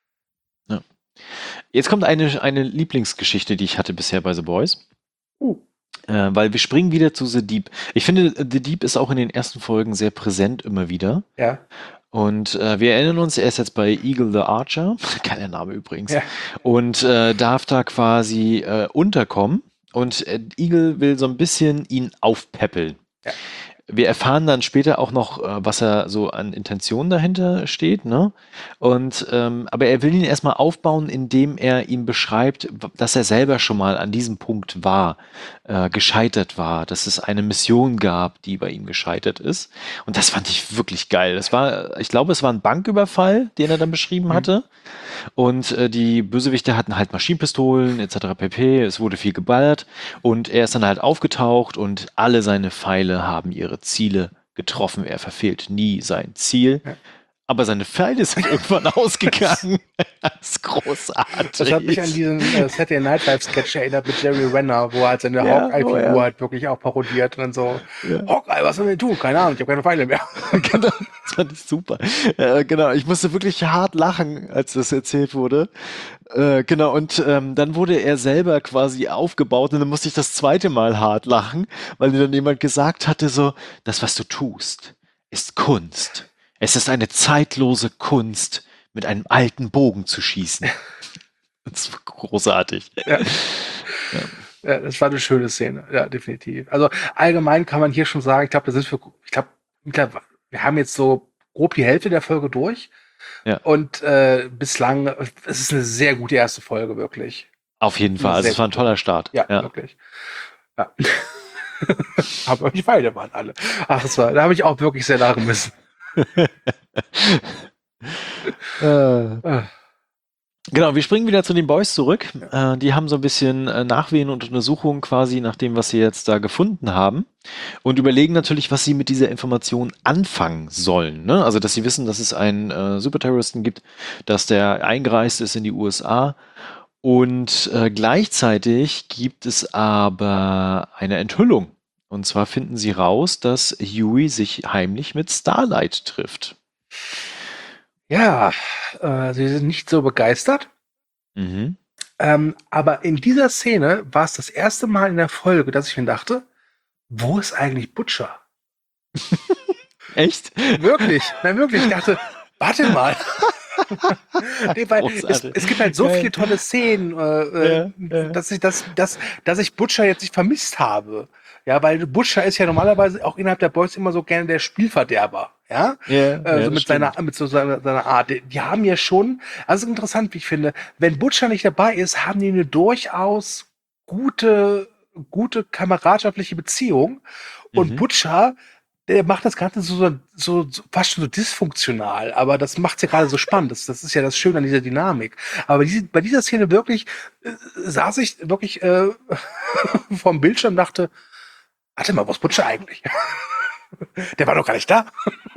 Ja. Jetzt kommt eine, eine Lieblingsgeschichte, die ich hatte bisher bei The Boys. Uh. Äh, weil wir springen wieder zu The Deep. Ich finde, The Deep ist auch in den ersten Folgen sehr präsent immer wieder. Ja. Und äh, wir erinnern uns, er ist jetzt bei Eagle the Archer, geiler Name übrigens, Ja. und äh, darf da quasi äh, unterkommen. Und äh, Eagle will so ein bisschen ihn aufpäppeln. Ja. Wir erfahren dann später auch noch, äh, was er so an Intentionen dahinter steht, ne? Und ähm, aber er will ihn erstmal aufbauen, indem er ihm beschreibt, w- dass er selber schon mal an diesem Punkt war, äh, gescheitert war, dass es eine Mission gab, die bei ihm gescheitert ist. Und das fand ich wirklich geil. Das war, ich glaube, es war ein Banküberfall, den er dann beschrieben Mhm. hatte. Und äh, die Bösewichte hatten halt Maschinenpistolen et cetera pp. Es wurde viel geballert und er ist dann halt aufgetaucht und alle seine Pfeile haben ihre Ziele getroffen. Er verfehlt nie sein Ziel. Ja. Aber seine Pfeile sind irgendwann ausgegangen. Das ist großartig. Das hat mich an diesen äh, Saturday Night Live Sketch erinnert mit Jerry Renner, wo er halt seine Ja, Hawkeye-Figur oh ja. halt wirklich auch parodiert und dann so, Ja. Hawkeye, was sollen wir tun? Keine Ahnung, ich habe keine Pfeile mehr. Genau, das fand ich super. Äh, genau, ich musste wirklich hart lachen, als das erzählt wurde. Äh, genau, und ähm, dann wurde er selber quasi aufgebaut und dann musste ich das zweite Mal hart lachen, weil dann jemand gesagt hatte so, das, was du tust, ist Kunst. Es ist eine zeitlose Kunst, mit einem alten Bogen zu schießen. Das war großartig. Ja. Ja, das war eine schöne Szene, ja, definitiv. Also allgemein kann man hier schon sagen, ich glaube, da sind wir, ich glaube, wir haben jetzt so grob die Hälfte der Folge durch. Ja. Und äh, bislang, es ist eine sehr gute erste Folge, wirklich. Auf jeden Fall, also Sehr es war ein gut. toller Start. Ja, Ja. wirklich. Ja. Aber die Pfeile waren alle. Ach, es war, da habe ich auch wirklich sehr lachen müssen. Äh, Ah, Genau, wir springen wieder zu den Boys zurück. Äh, die haben so ein bisschen äh, Nachwehen und Untersuchungen quasi nach dem, was sie jetzt da gefunden haben und überlegen natürlich, was sie mit dieser Information anfangen sollen. Ne? Also, dass sie wissen, dass es einen äh, Superterroristen gibt, dass der eingereist ist in die U S A und äh, gleichzeitig gibt es aber eine Enthüllung. Und zwar finden sie raus, dass Huey sich heimlich mit Starlight trifft. Ja, äh, sie sind nicht so begeistert. Mhm. Ähm, aber in dieser Szene war es das erste Mal in der Folge, dass ich mir dachte, wo ist eigentlich Butcher? Echt? Wirklich, nein, wirklich. Ich dachte, warte mal. Nee, weil es, Großartig. es gibt halt so Geil. viele tolle Szenen, äh, Ja, ja. dass ich das, dass, dass ich Butcher jetzt nicht vermisst habe. Ja, weil Butcher ist ja normalerweise auch innerhalb der Boys immer so gerne der Spielverderber. Ja, Ja, äh, ja, so das mit stimmt. seiner, mit so seiner, seiner Art. Die, die haben ja schon, also interessant, wie ich finde, wenn Butcher nicht dabei ist, haben die eine durchaus gute, gute kameradschaftliche Beziehung. Und Mhm. Butcher, der macht das Ganze so, so, so fast schon so dysfunktional, aber das macht's ja gerade so spannend. Das, das ist ja das Schöne an dieser Dynamik. Aber diese, bei dieser Szene wirklich äh, saß ich wirklich äh, vorm Bildschirm und dachte, warte mal, wo ist Butcher eigentlich? Der war doch gar nicht da.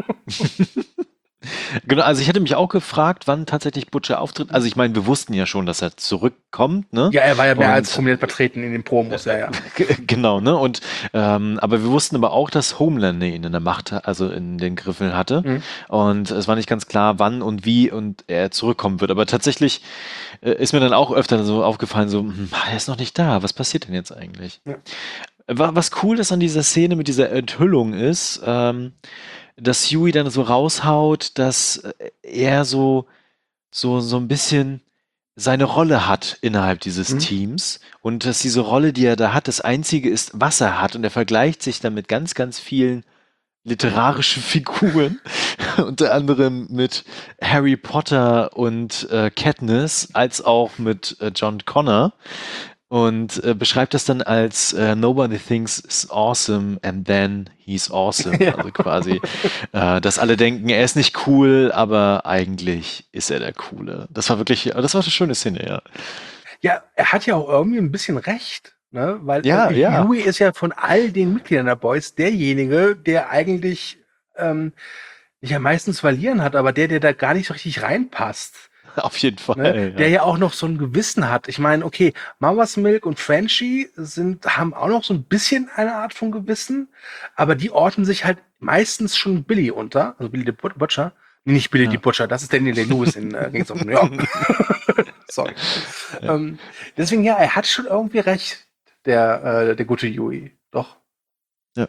Genau, also ich hätte mich auch gefragt, wann tatsächlich Butcher auftritt. Also ich meine, wir wussten ja schon, dass er zurückkommt, ne? Ja, er war ja mehr Und- als prominent vertreten in den Promos, ja, ja. G- Genau, ne? Und ähm, aber wir wussten aber auch, dass Homelander ihn in der Macht, ha- also in den Griffen hatte. Mhm. Und es war nicht ganz klar, wann und wie und er zurückkommen wird. Aber tatsächlich äh, ist mir dann auch öfter so aufgefallen, so, hm, er ist noch nicht da. Was passiert denn jetzt eigentlich? Ja. Wa- Was cool ist an dieser Szene mit dieser Enthüllung ist, ähm, dass Huey dann so raushaut, dass äh, er so, so, so ein bisschen seine Rolle hat innerhalb dieses Mhm. Teams und dass diese Rolle, die er da hat, das einzige ist, was er hat und er vergleicht sich dann mit ganz, ganz vielen literarischen Figuren, unter anderem mit Harry Potter und äh, Katniss, als auch mit äh, John Connor. und äh, beschreibt das dann als äh, Nobody thinks is awesome and then he's awesome. Ja. Also quasi, äh, dass alle denken, er ist nicht cool, aber eigentlich ist er der Coole. Das war wirklich, das war eine schöne Szene, ja. Ja, er hat ja auch irgendwie ein bisschen recht, ne? Weil Ja, äh, ja. Yui ist ja von all den Mitgliedern der Boys derjenige, der eigentlich ähm, ja meistens verlieren hat, aber der, der da gar nicht so richtig reinpasst. Auf jeden Fall. Ne? Ja. Der ja auch noch so ein Gewissen hat. Ich meine, okay, Mama's Milk und Frenchie sind, haben auch noch so ein bisschen eine Art von Gewissen, aber die ordnen sich halt meistens schon Billy unter, also Billy the But- Butcher. Nee, nicht Billy Ja. the Butcher, das ist Daniel Day-Lewis in äh, Gangs of New York. Sorry. Ja. Ähm, deswegen, ja, er hat schon irgendwie recht, der, äh, der gute Yui. Doch. Ja.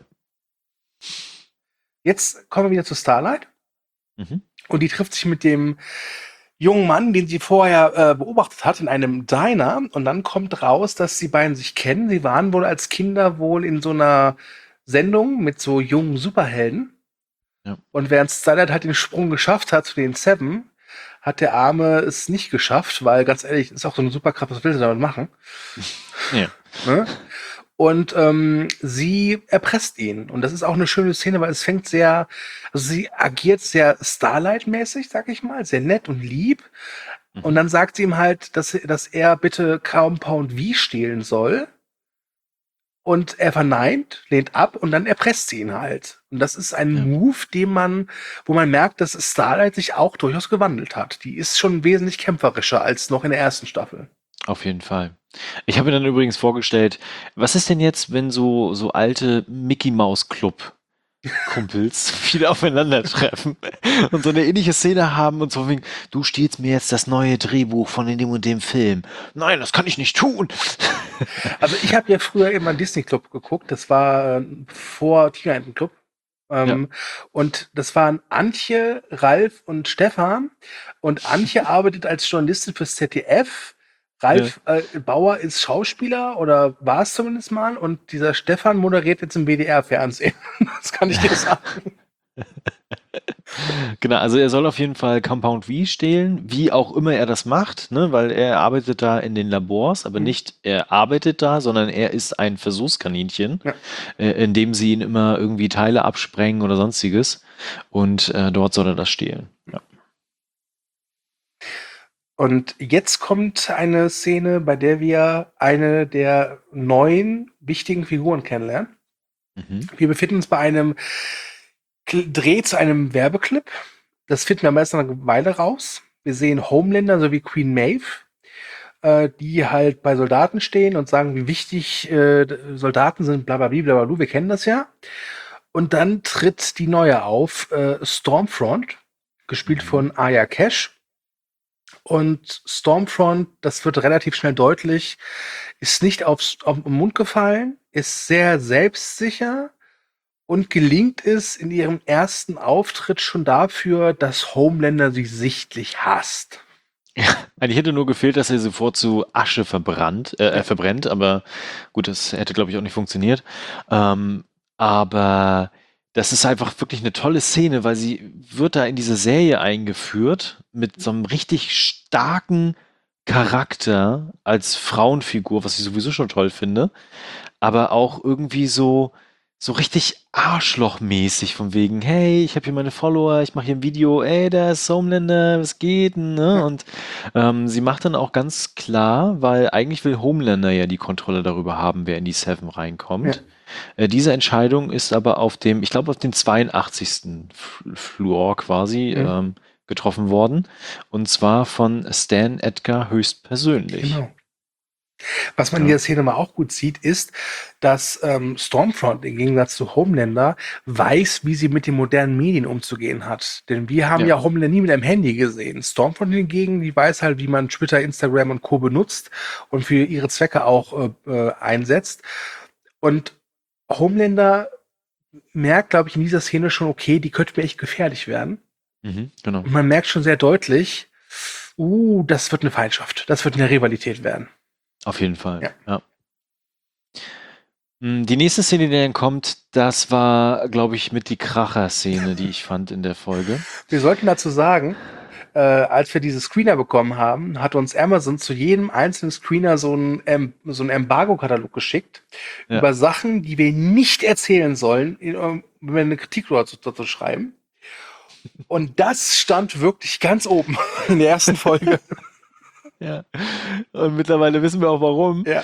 Jetzt kommen wir wieder zu Starlight. Mhm. Und die trifft sich mit dem jungen Mann, den sie vorher äh, beobachtet hat, in einem Diner. Und dann kommt raus, dass die beiden sich kennen. Sie waren wohl als Kinder wohl in so einer Sendung mit so jungen Superhelden. Ja. Und während Starlight halt den Sprung geschafft hat zu den Seven, hat der Arme es nicht geschafft, weil ganz ehrlich, ist auch so eine Superkraft, was will sie damit machen? Ja. Ne? Und ähm, sie erpresst ihn. Und das ist auch eine schöne Szene, weil es fängt sehr, also sie agiert sehr Starlight-mäßig, sag ich mal, sehr nett und lieb. Mhm. Und dann sagt sie ihm halt, dass, dass er bitte Compound V stehlen soll. Und er verneint, lehnt ab und dann erpresst sie ihn halt. Und das ist ein Ja. Move, den man, wo man merkt, dass Starlight sich auch durchaus gewandelt hat. Die ist schon wesentlich kämpferischer als noch in der ersten Staffel. Auf jeden Fall. Ich habe mir dann übrigens vorgestellt, was ist denn jetzt, wenn so, so alte Mickey Maus Club Kumpels wieder aufeinandertreffen und so eine ähnliche Szene haben und so wegen, du stiehlst mir jetzt das neue Drehbuch von dem und dem Film. Nein, das kann ich nicht tun. Also ich habe ja früher immer einen Disney Club geguckt. Das war äh, vor Tiger Club. Ähm, Und das waren Antje, Ralf und Stefan. Und Antje arbeitet als Journalistin fürs Z D F. Ralf äh, Bauer ist Schauspieler oder war es zumindest mal. Und dieser Stefan moderiert jetzt im W D R-Fernsehen. Das kann ich dir sagen. Genau, also er soll auf jeden Fall Compound V stehlen, wie auch immer er das macht, ne, weil er arbeitet da in den Labors, aber Mhm. nicht er arbeitet da, sondern er ist ein Versuchskaninchen, Ja. äh, in dem sie ihn immer irgendwie Teile absprengen oder sonstiges und äh, dort soll er das stehlen. Ja. Und jetzt kommt eine Szene, bei der wir eine der neuen wichtigen Figuren kennenlernen. Mhm. Wir befinden uns bei einem Kl- Dreh zu einem Werbeclip. Das finden wir am besten nach einer Weile raus. Wir sehen Homelander sowie Queen Maeve, äh, die halt bei Soldaten stehen und sagen, wie wichtig äh, Soldaten sind, blablabla, blablabla. Wir kennen das ja. Und dann tritt die neue auf, äh, Stormfront, gespielt Mhm. von Aya Cash. Und Stormfront, das wird relativ schnell deutlich, ist nicht aufs, auf den Mund gefallen, ist sehr selbstsicher und gelingt es in ihrem ersten Auftritt schon dafür, dass Homelander sie sichtlich hasst. Eigentlich hätte nur gefehlt, dass er sofort zu Asche verbrannt, äh, Ja. verbrennt, aber gut, das hätte, glaube ich, auch nicht funktioniert. Ähm, aber das ist einfach wirklich eine tolle Szene, weil sie wird da in diese Serie eingeführt mit so einem richtig starken Charakter als Frauenfigur, was ich sowieso schon toll finde, aber auch irgendwie so so richtig arschlochmäßig von wegen, hey, ich habe hier meine Follower, ich mache hier ein Video, ey, da ist Homelander, was geht denn, ne? Ja. Und ähm, sie macht dann auch ganz klar, weil eigentlich will Homelander ja die Kontrolle darüber haben, wer in die Seven reinkommt. Äh, diese Entscheidung ist aber auf dem, ich glaube, auf dem zweiundachtzigsten F- Floor quasi Mhm. ähm, getroffen worden. Und zwar von Stan Edgar höchstpersönlich. Genau. Was man Ja. in dieser Szene mal auch gut sieht, ist, dass ähm, Stormfront im Gegensatz zu Homelander weiß, wie sie mit den modernen Medien umzugehen hat. Denn wir haben Ja. ja, Homelander nie mit einem Handy gesehen. Stormfront hingegen, die weiß halt, wie man Twitter, Instagram und Co. benutzt und für ihre Zwecke auch äh, äh, einsetzt. Und Homelander merkt, glaube ich, in dieser Szene schon, okay, die könnte mir echt gefährlich werden. Mhm, genau. Und man merkt schon sehr deutlich, uh, das wird eine Feindschaft. Das wird eine Rivalität werden. Auf jeden Fall, Ja. ja. Mm, Die nächste Szene, die dann kommt, das war, glaube ich, mit die Kracher-Szene, die ich fand in der Folge. Wir sollten dazu sagen, äh, als wir diese Screener bekommen haben, hat uns Amazon zu jedem einzelnen Screener so ein, ähm, so ein Embargo-Katalog geschickt Ja. über Sachen, die wir nicht erzählen sollen, in, ähm, wenn wir eine Kritik dazu, dazu schreiben. Und das stand wirklich ganz oben in der ersten Folge. Ja. Und mittlerweile wissen wir auch warum. Ja.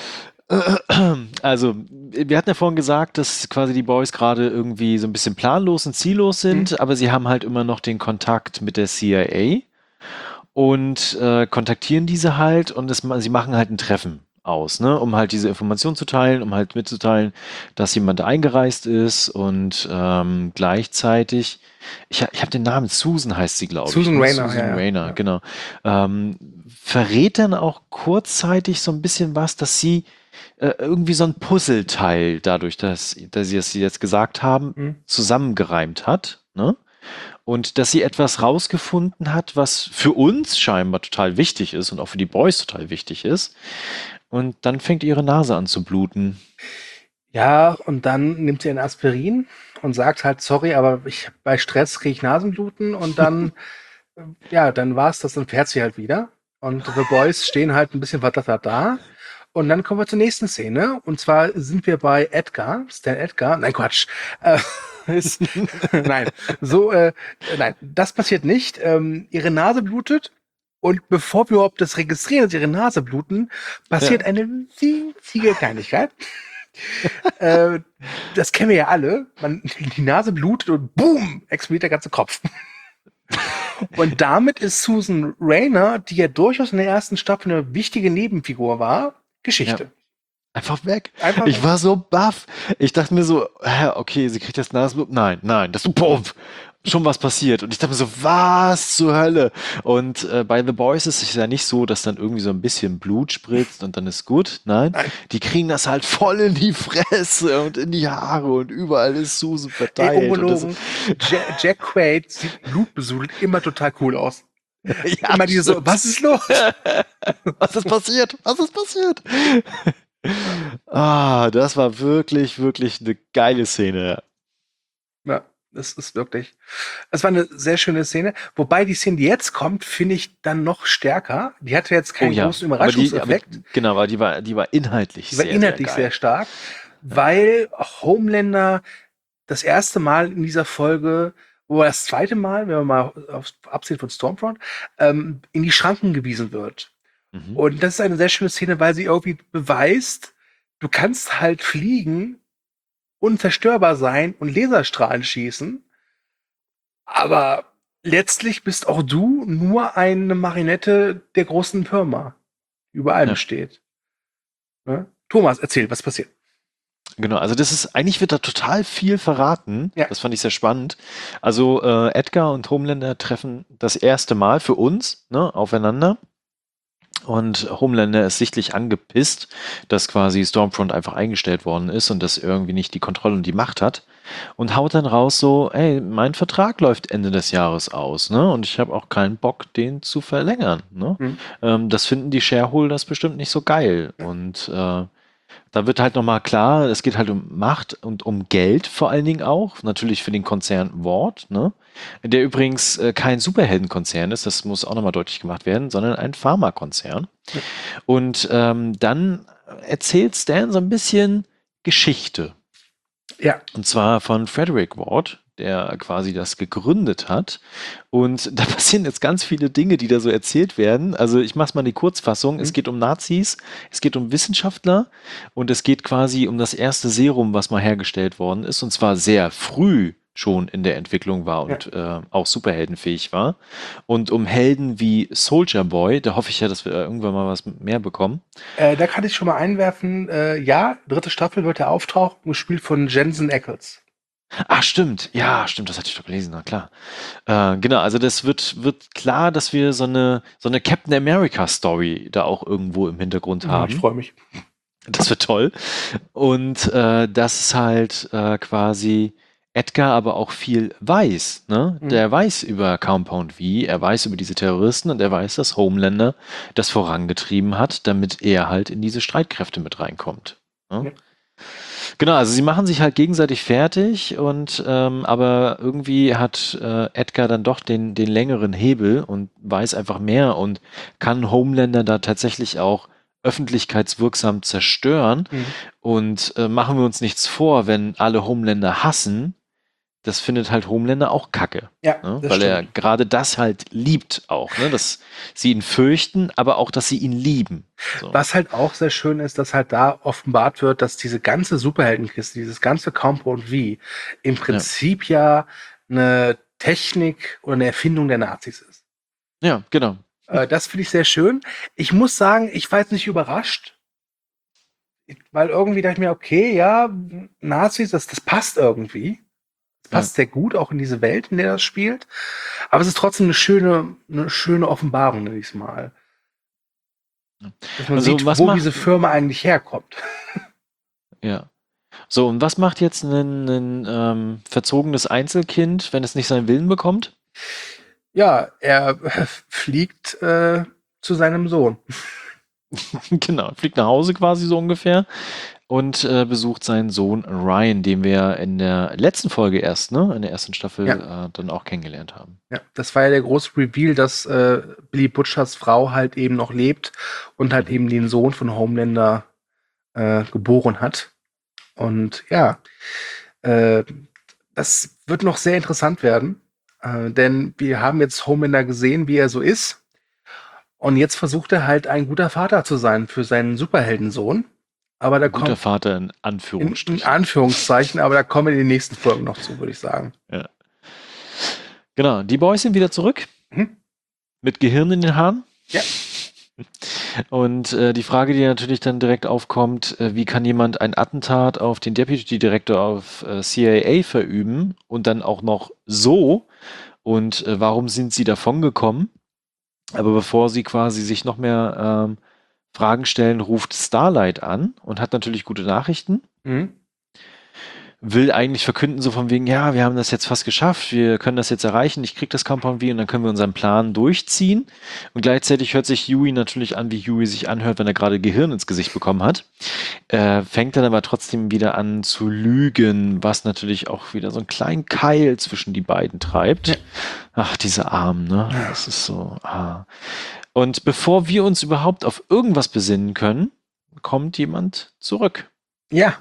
Also, wir hatten ja vorhin gesagt, dass quasi die Boys gerade irgendwie so ein bisschen planlos und ziellos sind, Mhm. aber sie haben halt immer noch den Kontakt mit der C I A und äh, kontaktieren diese halt und es, sie machen halt ein Treffen aus, ne, um halt diese Information zu teilen, um halt mitzuteilen, dass jemand eingereist ist und ähm, gleichzeitig, ich, ha- ich habe den Namen, Susan heißt sie, glaube ich. Susan ne? Rayner, Susan ja, ja. Rayner, Ja. genau. Ähm, verrät dann auch kurzzeitig so ein bisschen was, dass sie äh, irgendwie so ein Puzzleteil dadurch, dass, dass sie es jetzt gesagt haben, Mhm. zusammengereimt hat, ne? Und dass sie etwas rausgefunden hat, was für uns scheinbar total wichtig ist und auch für die Boys total wichtig ist. Und dann fängt ihre Nase an zu bluten. Ja, und dann nimmt sie ein Aspirin und sagt halt, sorry, aber ich, bei Stress kriege ich Nasenbluten und dann, äh, ja, dann war's das, dann fährt sie halt wieder. Und The Boys stehen halt ein bisschen verdattert da. Und dann kommen wir zur nächsten Szene. Und zwar sind wir bei Edgar, Stan Edgar. Nein, Quatsch. Äh, ist, nein, so, äh, nein, das passiert nicht. Ähm, ihre Nase blutet. Und bevor wir überhaupt das registrieren, dass ihre Nase bluten, passiert Ja. eine winzige Kleinigkeit. äh, das kennen wir ja alle. Man, die Nase blutet und boom, explodiert der ganze Kopf. Und damit ist Susan Rayner, die ja durchaus in der ersten Staffel eine wichtige Nebenfigur war, Geschichte. Einfach weg. Einfach Ich weg. war so baff. Ich dachte mir so, hä, okay, sie kriegt das Nasenbluten. Nein, nein, das puff, schon was passiert. Und ich dachte mir so, was zur Hölle? Und äh, bei The Boys ist es ja nicht so, dass dann irgendwie so ein bisschen Blut spritzt und dann ist gut. Nein, Nein. die kriegen das halt voll in die Fresse und in die Haare und überall ist Susan Ey, verteilt. Und das, ungelogen. Jack, Jack Quaid sieht blutbesudelt immer total cool aus. ja, Immer diese so, stimmt. was ist los? Was ist passiert? Was ist passiert? Ah, das war wirklich, wirklich eine geile Szene. Ja, das ist wirklich. Es war eine sehr schöne Szene. Wobei die Szene, die jetzt kommt, finde ich dann noch stärker. Die hatte jetzt keinen großen aber die, Überraschungseffekt. aber, genau, aber die war, die war inhaltlich Die war sehr, inhaltlich sehr, sehr geil. stark, weil Homelander das erste Mal in dieser Folge, oder das zweite Mal, wenn wir mal aufs absehen von Stormfront, ähm, in die Schranken gewiesen wird. Mhm. Und das ist eine sehr schöne Szene, weil sie irgendwie beweist, du kannst halt fliegen, unzerstörbar sein und Laserstrahlen schießen, aber letztlich bist auch du nur eine Marionette der großen Firma, die über allem Ja. steht. Ne? Thomas, erzähl, was passiert. Genau, also das ist, eigentlich wird da total viel verraten. Ja. Das fand ich sehr spannend. Also äh, Edgar und Homelander treffen das erste Mal für uns, ne, aufeinander. Und Homelander ist sichtlich angepisst, dass quasi Stormfront einfach eingestellt worden ist und das irgendwie nicht die Kontrolle und die Macht hat. Und haut dann raus so, ey, mein Vertrag läuft Ende des Jahres aus, ne? Und ich habe auch keinen Bock, den zu verlängern, ne? Mhm. Ähm, das finden die Shareholders bestimmt nicht so geil. Und äh, da wird halt nochmal klar, es geht halt um Macht und um Geld vor allen Dingen auch. Natürlich für den Konzern Ward, ne? Der übrigens äh, kein Superheldenkonzern ist, das muss auch nochmal deutlich gemacht werden, sondern ein Pharmakonzern. Ja. Und ähm, dann erzählt Stan so ein bisschen Geschichte. Ja. Und zwar von Frederick Ward, der quasi das gegründet hat. Und da passieren jetzt ganz viele Dinge, die da so erzählt werden. Also ich mache mal die Kurzfassung. Mhm. Es geht um Nazis, es geht um Wissenschaftler und es geht quasi um das erste Serum, was mal hergestellt worden ist. Und zwar sehr früh schon in der Entwicklung war und ja. äh, auch superheldenfähig war. Und um Helden wie Soldier Boy, da hoffe ich ja, dass wir irgendwann mal was mehr bekommen. Äh, da kann ich schon mal einwerfen, äh, ja, dritte Staffel wird er auftauchen, gespielt von Jensen Ackles. Ach, stimmt. Ja, stimmt, das hatte ich doch gelesen, na klar. Äh, genau, also das wird, wird klar, dass wir so eine, so eine Captain America-Story da auch irgendwo im Hintergrund Ja, haben. ich freue mich. Das wird toll. Und äh, das ist halt äh, quasi Edgar aber auch viel weiß, ne? Mhm. Der weiß über Compound V, er weiß über diese Terroristen und er weiß, dass Homelander das vorangetrieben hat, damit er halt in diese Streitkräfte mit reinkommt. Ne? Genau, also sie machen sich halt gegenseitig fertig und ähm, aber irgendwie hat äh, Edgar dann doch den, den längeren Hebel und weiß einfach mehr und kann Homelander da tatsächlich auch öffentlichkeitswirksam zerstören. Mhm. Und äh, machen wir uns nichts vor, wenn alle Homelander hassen, das findet halt Homelander auch kacke. Ja, Ne? das Weil er stimmt. gerade das halt liebt auch, ne? Dass sie ihn fürchten, aber auch, dass sie ihn lieben. So. Was halt auch sehr schön ist, dass halt da offenbart wird, dass diese ganze Superheldenkiste, dieses ganze Compound V im Ja. Prinzip ja eine Technik oder eine Erfindung der Nazis ist. Ja, genau. Äh, das finde ich sehr schön. Ich muss sagen, ich war jetzt nicht überrascht, weil irgendwie dachte ich mir, okay, ja, Nazis, das, das passt irgendwie. Das Ja. passt sehr gut auch in diese Welt, in der das spielt. Aber es ist trotzdem eine schöne, eine schöne Offenbarung, nenne ich es mal. Dass man Also, sieht, was wo macht, diese Firma eigentlich herkommt. ja. So, und was macht jetzt ein, ein ähm, verzogenes Einzelkind, wenn es nicht seinen Willen bekommt? Ja, er äh, fliegt äh, zu seinem Sohn. Genau, fliegt nach Hause quasi so ungefähr und äh, besucht seinen Sohn Ryan, den wir in der letzten Folge erst, ne, in der ersten Staffel Ja. äh, dann auch kennengelernt haben. Ja, das war ja der große Reveal, dass äh, Billy Butchers Frau halt eben noch lebt und halt Mhm. eben den Sohn von Homelander äh, geboren hat. Und ja, äh, das wird noch sehr interessant werden, äh, denn wir haben jetzt Homelander gesehen, wie er so ist. Und jetzt versucht er halt ein guter Vater zu sein für seinen Superheldensohn. Aber da Ein guter kommt Vater in in, in Anführungsstrichen. Anführungszeichen, aber da kommen wir in den nächsten Folgen noch zu, würde ich sagen. Ja. Genau, die Boys sind wieder zurück Mhm. mit Gehirn in den Haaren. Ja. Und äh, die Frage, die natürlich dann direkt aufkommt, äh, wie kann jemand ein Attentat auf den Deputy Director auf äh, C I A verüben und dann auch noch so? Und äh, warum sind sie davongekommen? Aber bevor sie quasi sich noch mehr ähm, Fragen stellen, ruft Starlight an und hat natürlich gute Nachrichten. Mhm. Will eigentlich verkünden, so von wegen, ja, wir haben das jetzt fast geschafft, wir können das jetzt erreichen, ich krieg das Compound V und dann können wir unseren Plan durchziehen. Und gleichzeitig hört sich Huey natürlich an, wie Huey sich anhört, wenn er gerade Gehirn ins Gesicht bekommen hat. Äh, fängt dann aber trotzdem wieder an zu lügen, was natürlich auch wieder so einen kleinen Keil zwischen die beiden treibt. Ja. Ach, diese Armen, ne? Das ist so. Ah. Und bevor wir uns überhaupt auf irgendwas besinnen können, kommt jemand zurück. Ja,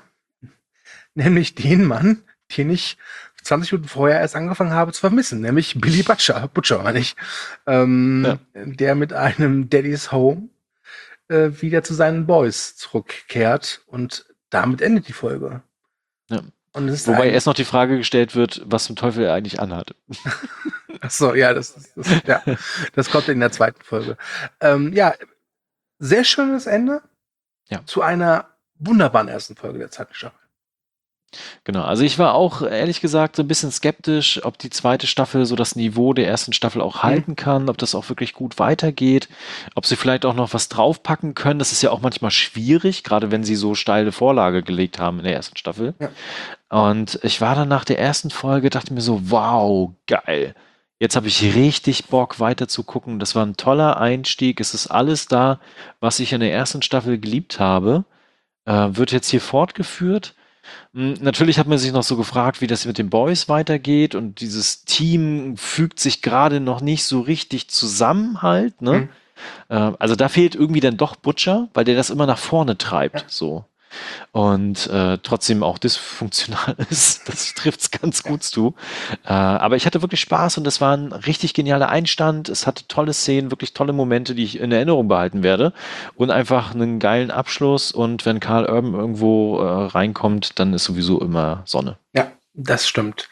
nämlich den Mann, den ich zwanzig Minuten vorher erst angefangen habe zu vermissen, nämlich Billy Butcher, Butcher meine ich, ähm, der mit einem Daddy's Home äh, wieder zu seinen Boys zurückkehrt und damit endet die Folge. Ja. Und es ist Wobei ein, erst noch die Frage gestellt wird, was zum Teufel er eigentlich anhat. achso, ja, das, ist- das, ja, das kommt in der zweiten Folge. Ähm, ja, sehr schönes Ende Ja. zu einer wunderbaren ersten Folge der zweiten Staffel. Genau, also ich war auch ehrlich gesagt so ein bisschen skeptisch, ob die zweite Staffel so das Niveau der ersten Staffel auch halten kann, ob das auch wirklich gut weitergeht, ob sie vielleicht auch noch was draufpacken können. Das ist ja auch manchmal schwierig, gerade wenn sie so steile Vorlage gelegt haben in der ersten Staffel. Ja. Und ich war dann nach der ersten Folge, dachte mir so, wow, geil. Jetzt habe ich richtig Bock weiter zu gucken. Das war ein toller Einstieg. Es ist alles da, was ich in der ersten Staffel geliebt habe. Äh, wird jetzt hier fortgeführt. Hm, natürlich hat man sich noch so gefragt, wie das mit den Boys weitergeht und dieses Team fügt sich gerade noch nicht so richtig zusammen halt, ne? Mhm. Äh, also da fehlt irgendwie dann doch Butcher, weil der das immer nach vorne treibt, Ja. so. Und äh, trotzdem auch dysfunktional ist. Das trifft es ganz gut zu. Äh, aber ich hatte wirklich Spaß und es war ein richtig genialer Einstand. Es hatte tolle Szenen, wirklich tolle Momente, die ich in Erinnerung behalten werde. Und einfach einen geilen Abschluss. Und wenn Karl Urban irgendwo äh, reinkommt, dann ist sowieso immer Sonne. Ja, das stimmt.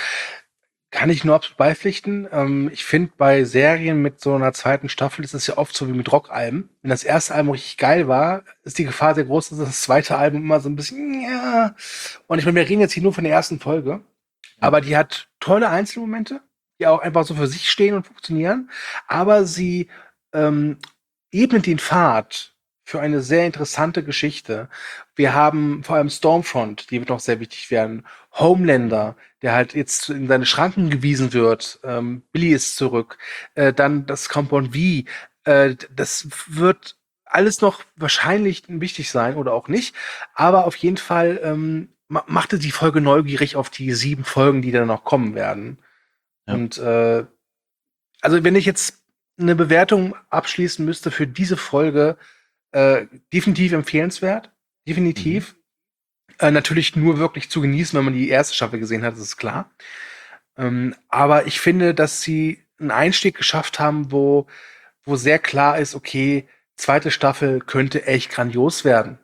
Kann ich nur absolut beipflichten. Ähm, ich finde, bei Serien mit so einer zweiten Staffel ist es ja oft so wie mit Rockalben. Wenn das erste Album richtig geil war, ist die Gefahr sehr groß, dass das zweite Album immer so ein bisschen, ja. Und ich meine, wir reden jetzt hier nur von der ersten Folge. Aber die hat tolle Einzelmomente, die auch einfach so für sich stehen und funktionieren. Aber sie ähm, ebnet den Pfad für eine sehr interessante Geschichte. Wir haben vor allem Stormfront, die wird noch sehr wichtig werden. Homelander, der halt jetzt in seine Schranken gewiesen wird. Ähm, Billy ist zurück. Äh, dann das Compound V. Äh, das wird alles noch wahrscheinlich wichtig sein oder auch nicht. Aber auf jeden Fall ähm, ma machte die Folge neugierig auf die sieben Folgen, die dann noch kommen werden. Ja. Und äh, also wenn ich jetzt eine Bewertung abschließen müsste für diese Folge, äh, definitiv empfehlenswert. Definitiv. Äh, natürlich nur wirklich zu genießen, wenn man die erste Staffel gesehen hat, das ist klar. Ähm, aber ich finde, dass sie einen Einstieg geschafft haben, wo, wo sehr klar ist, okay, zweite Staffel könnte echt grandios werden.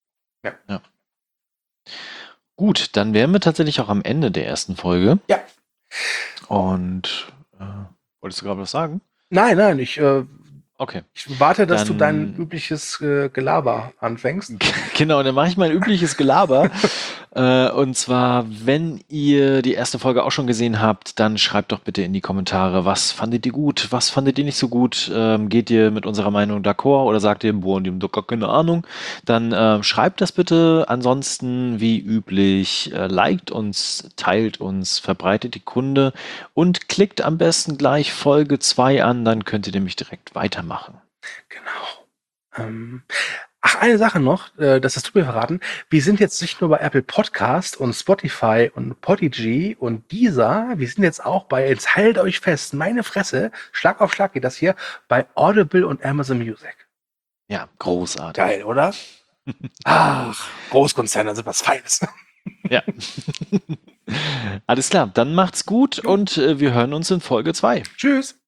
Gut, dann wären wir tatsächlich auch am Ende der ersten Folge. Ja. Und äh, wolltest du gerade was sagen? Nein, nein, ich, äh, Okay. ich warte, dass du Dann- dein übliches äh, Gelaber anfängst. Genau, dann mache ich mein übliches Gelaber. äh, und zwar, wenn ihr die erste Folge auch schon gesehen habt, dann schreibt doch bitte in die Kommentare, was fandet ihr gut, was fandet ihr nicht so gut? Ähm, geht ihr mit unserer Meinung d'accord oder sagt ihr, boah, die haben doch gar keine Ahnung? Dann ähm, schreibt das bitte. Ansonsten, wie üblich, äh, liked uns, teilt uns, verbreitet die Kunde und klickt am besten gleich Folge zwei an, dann könnt ihr nämlich direkt weitermachen. Genau. Ähm, ach, eine Sache noch, äh, das hast du mir verraten. Wir sind jetzt nicht nur bei Apple Podcast und Spotify und Podigy und Deezer, wir sind jetzt auch bei, jetzt haltet euch fest, meine Fresse, Schlag auf Schlag geht das hier, bei Audible und Amazon Music. Ja, großartig. Geil, oder? Ach, Großkonzerne sind was Feines. Ja. Alles klar, dann macht's gut und äh, wir hören uns in Folge zwei. Tschüss.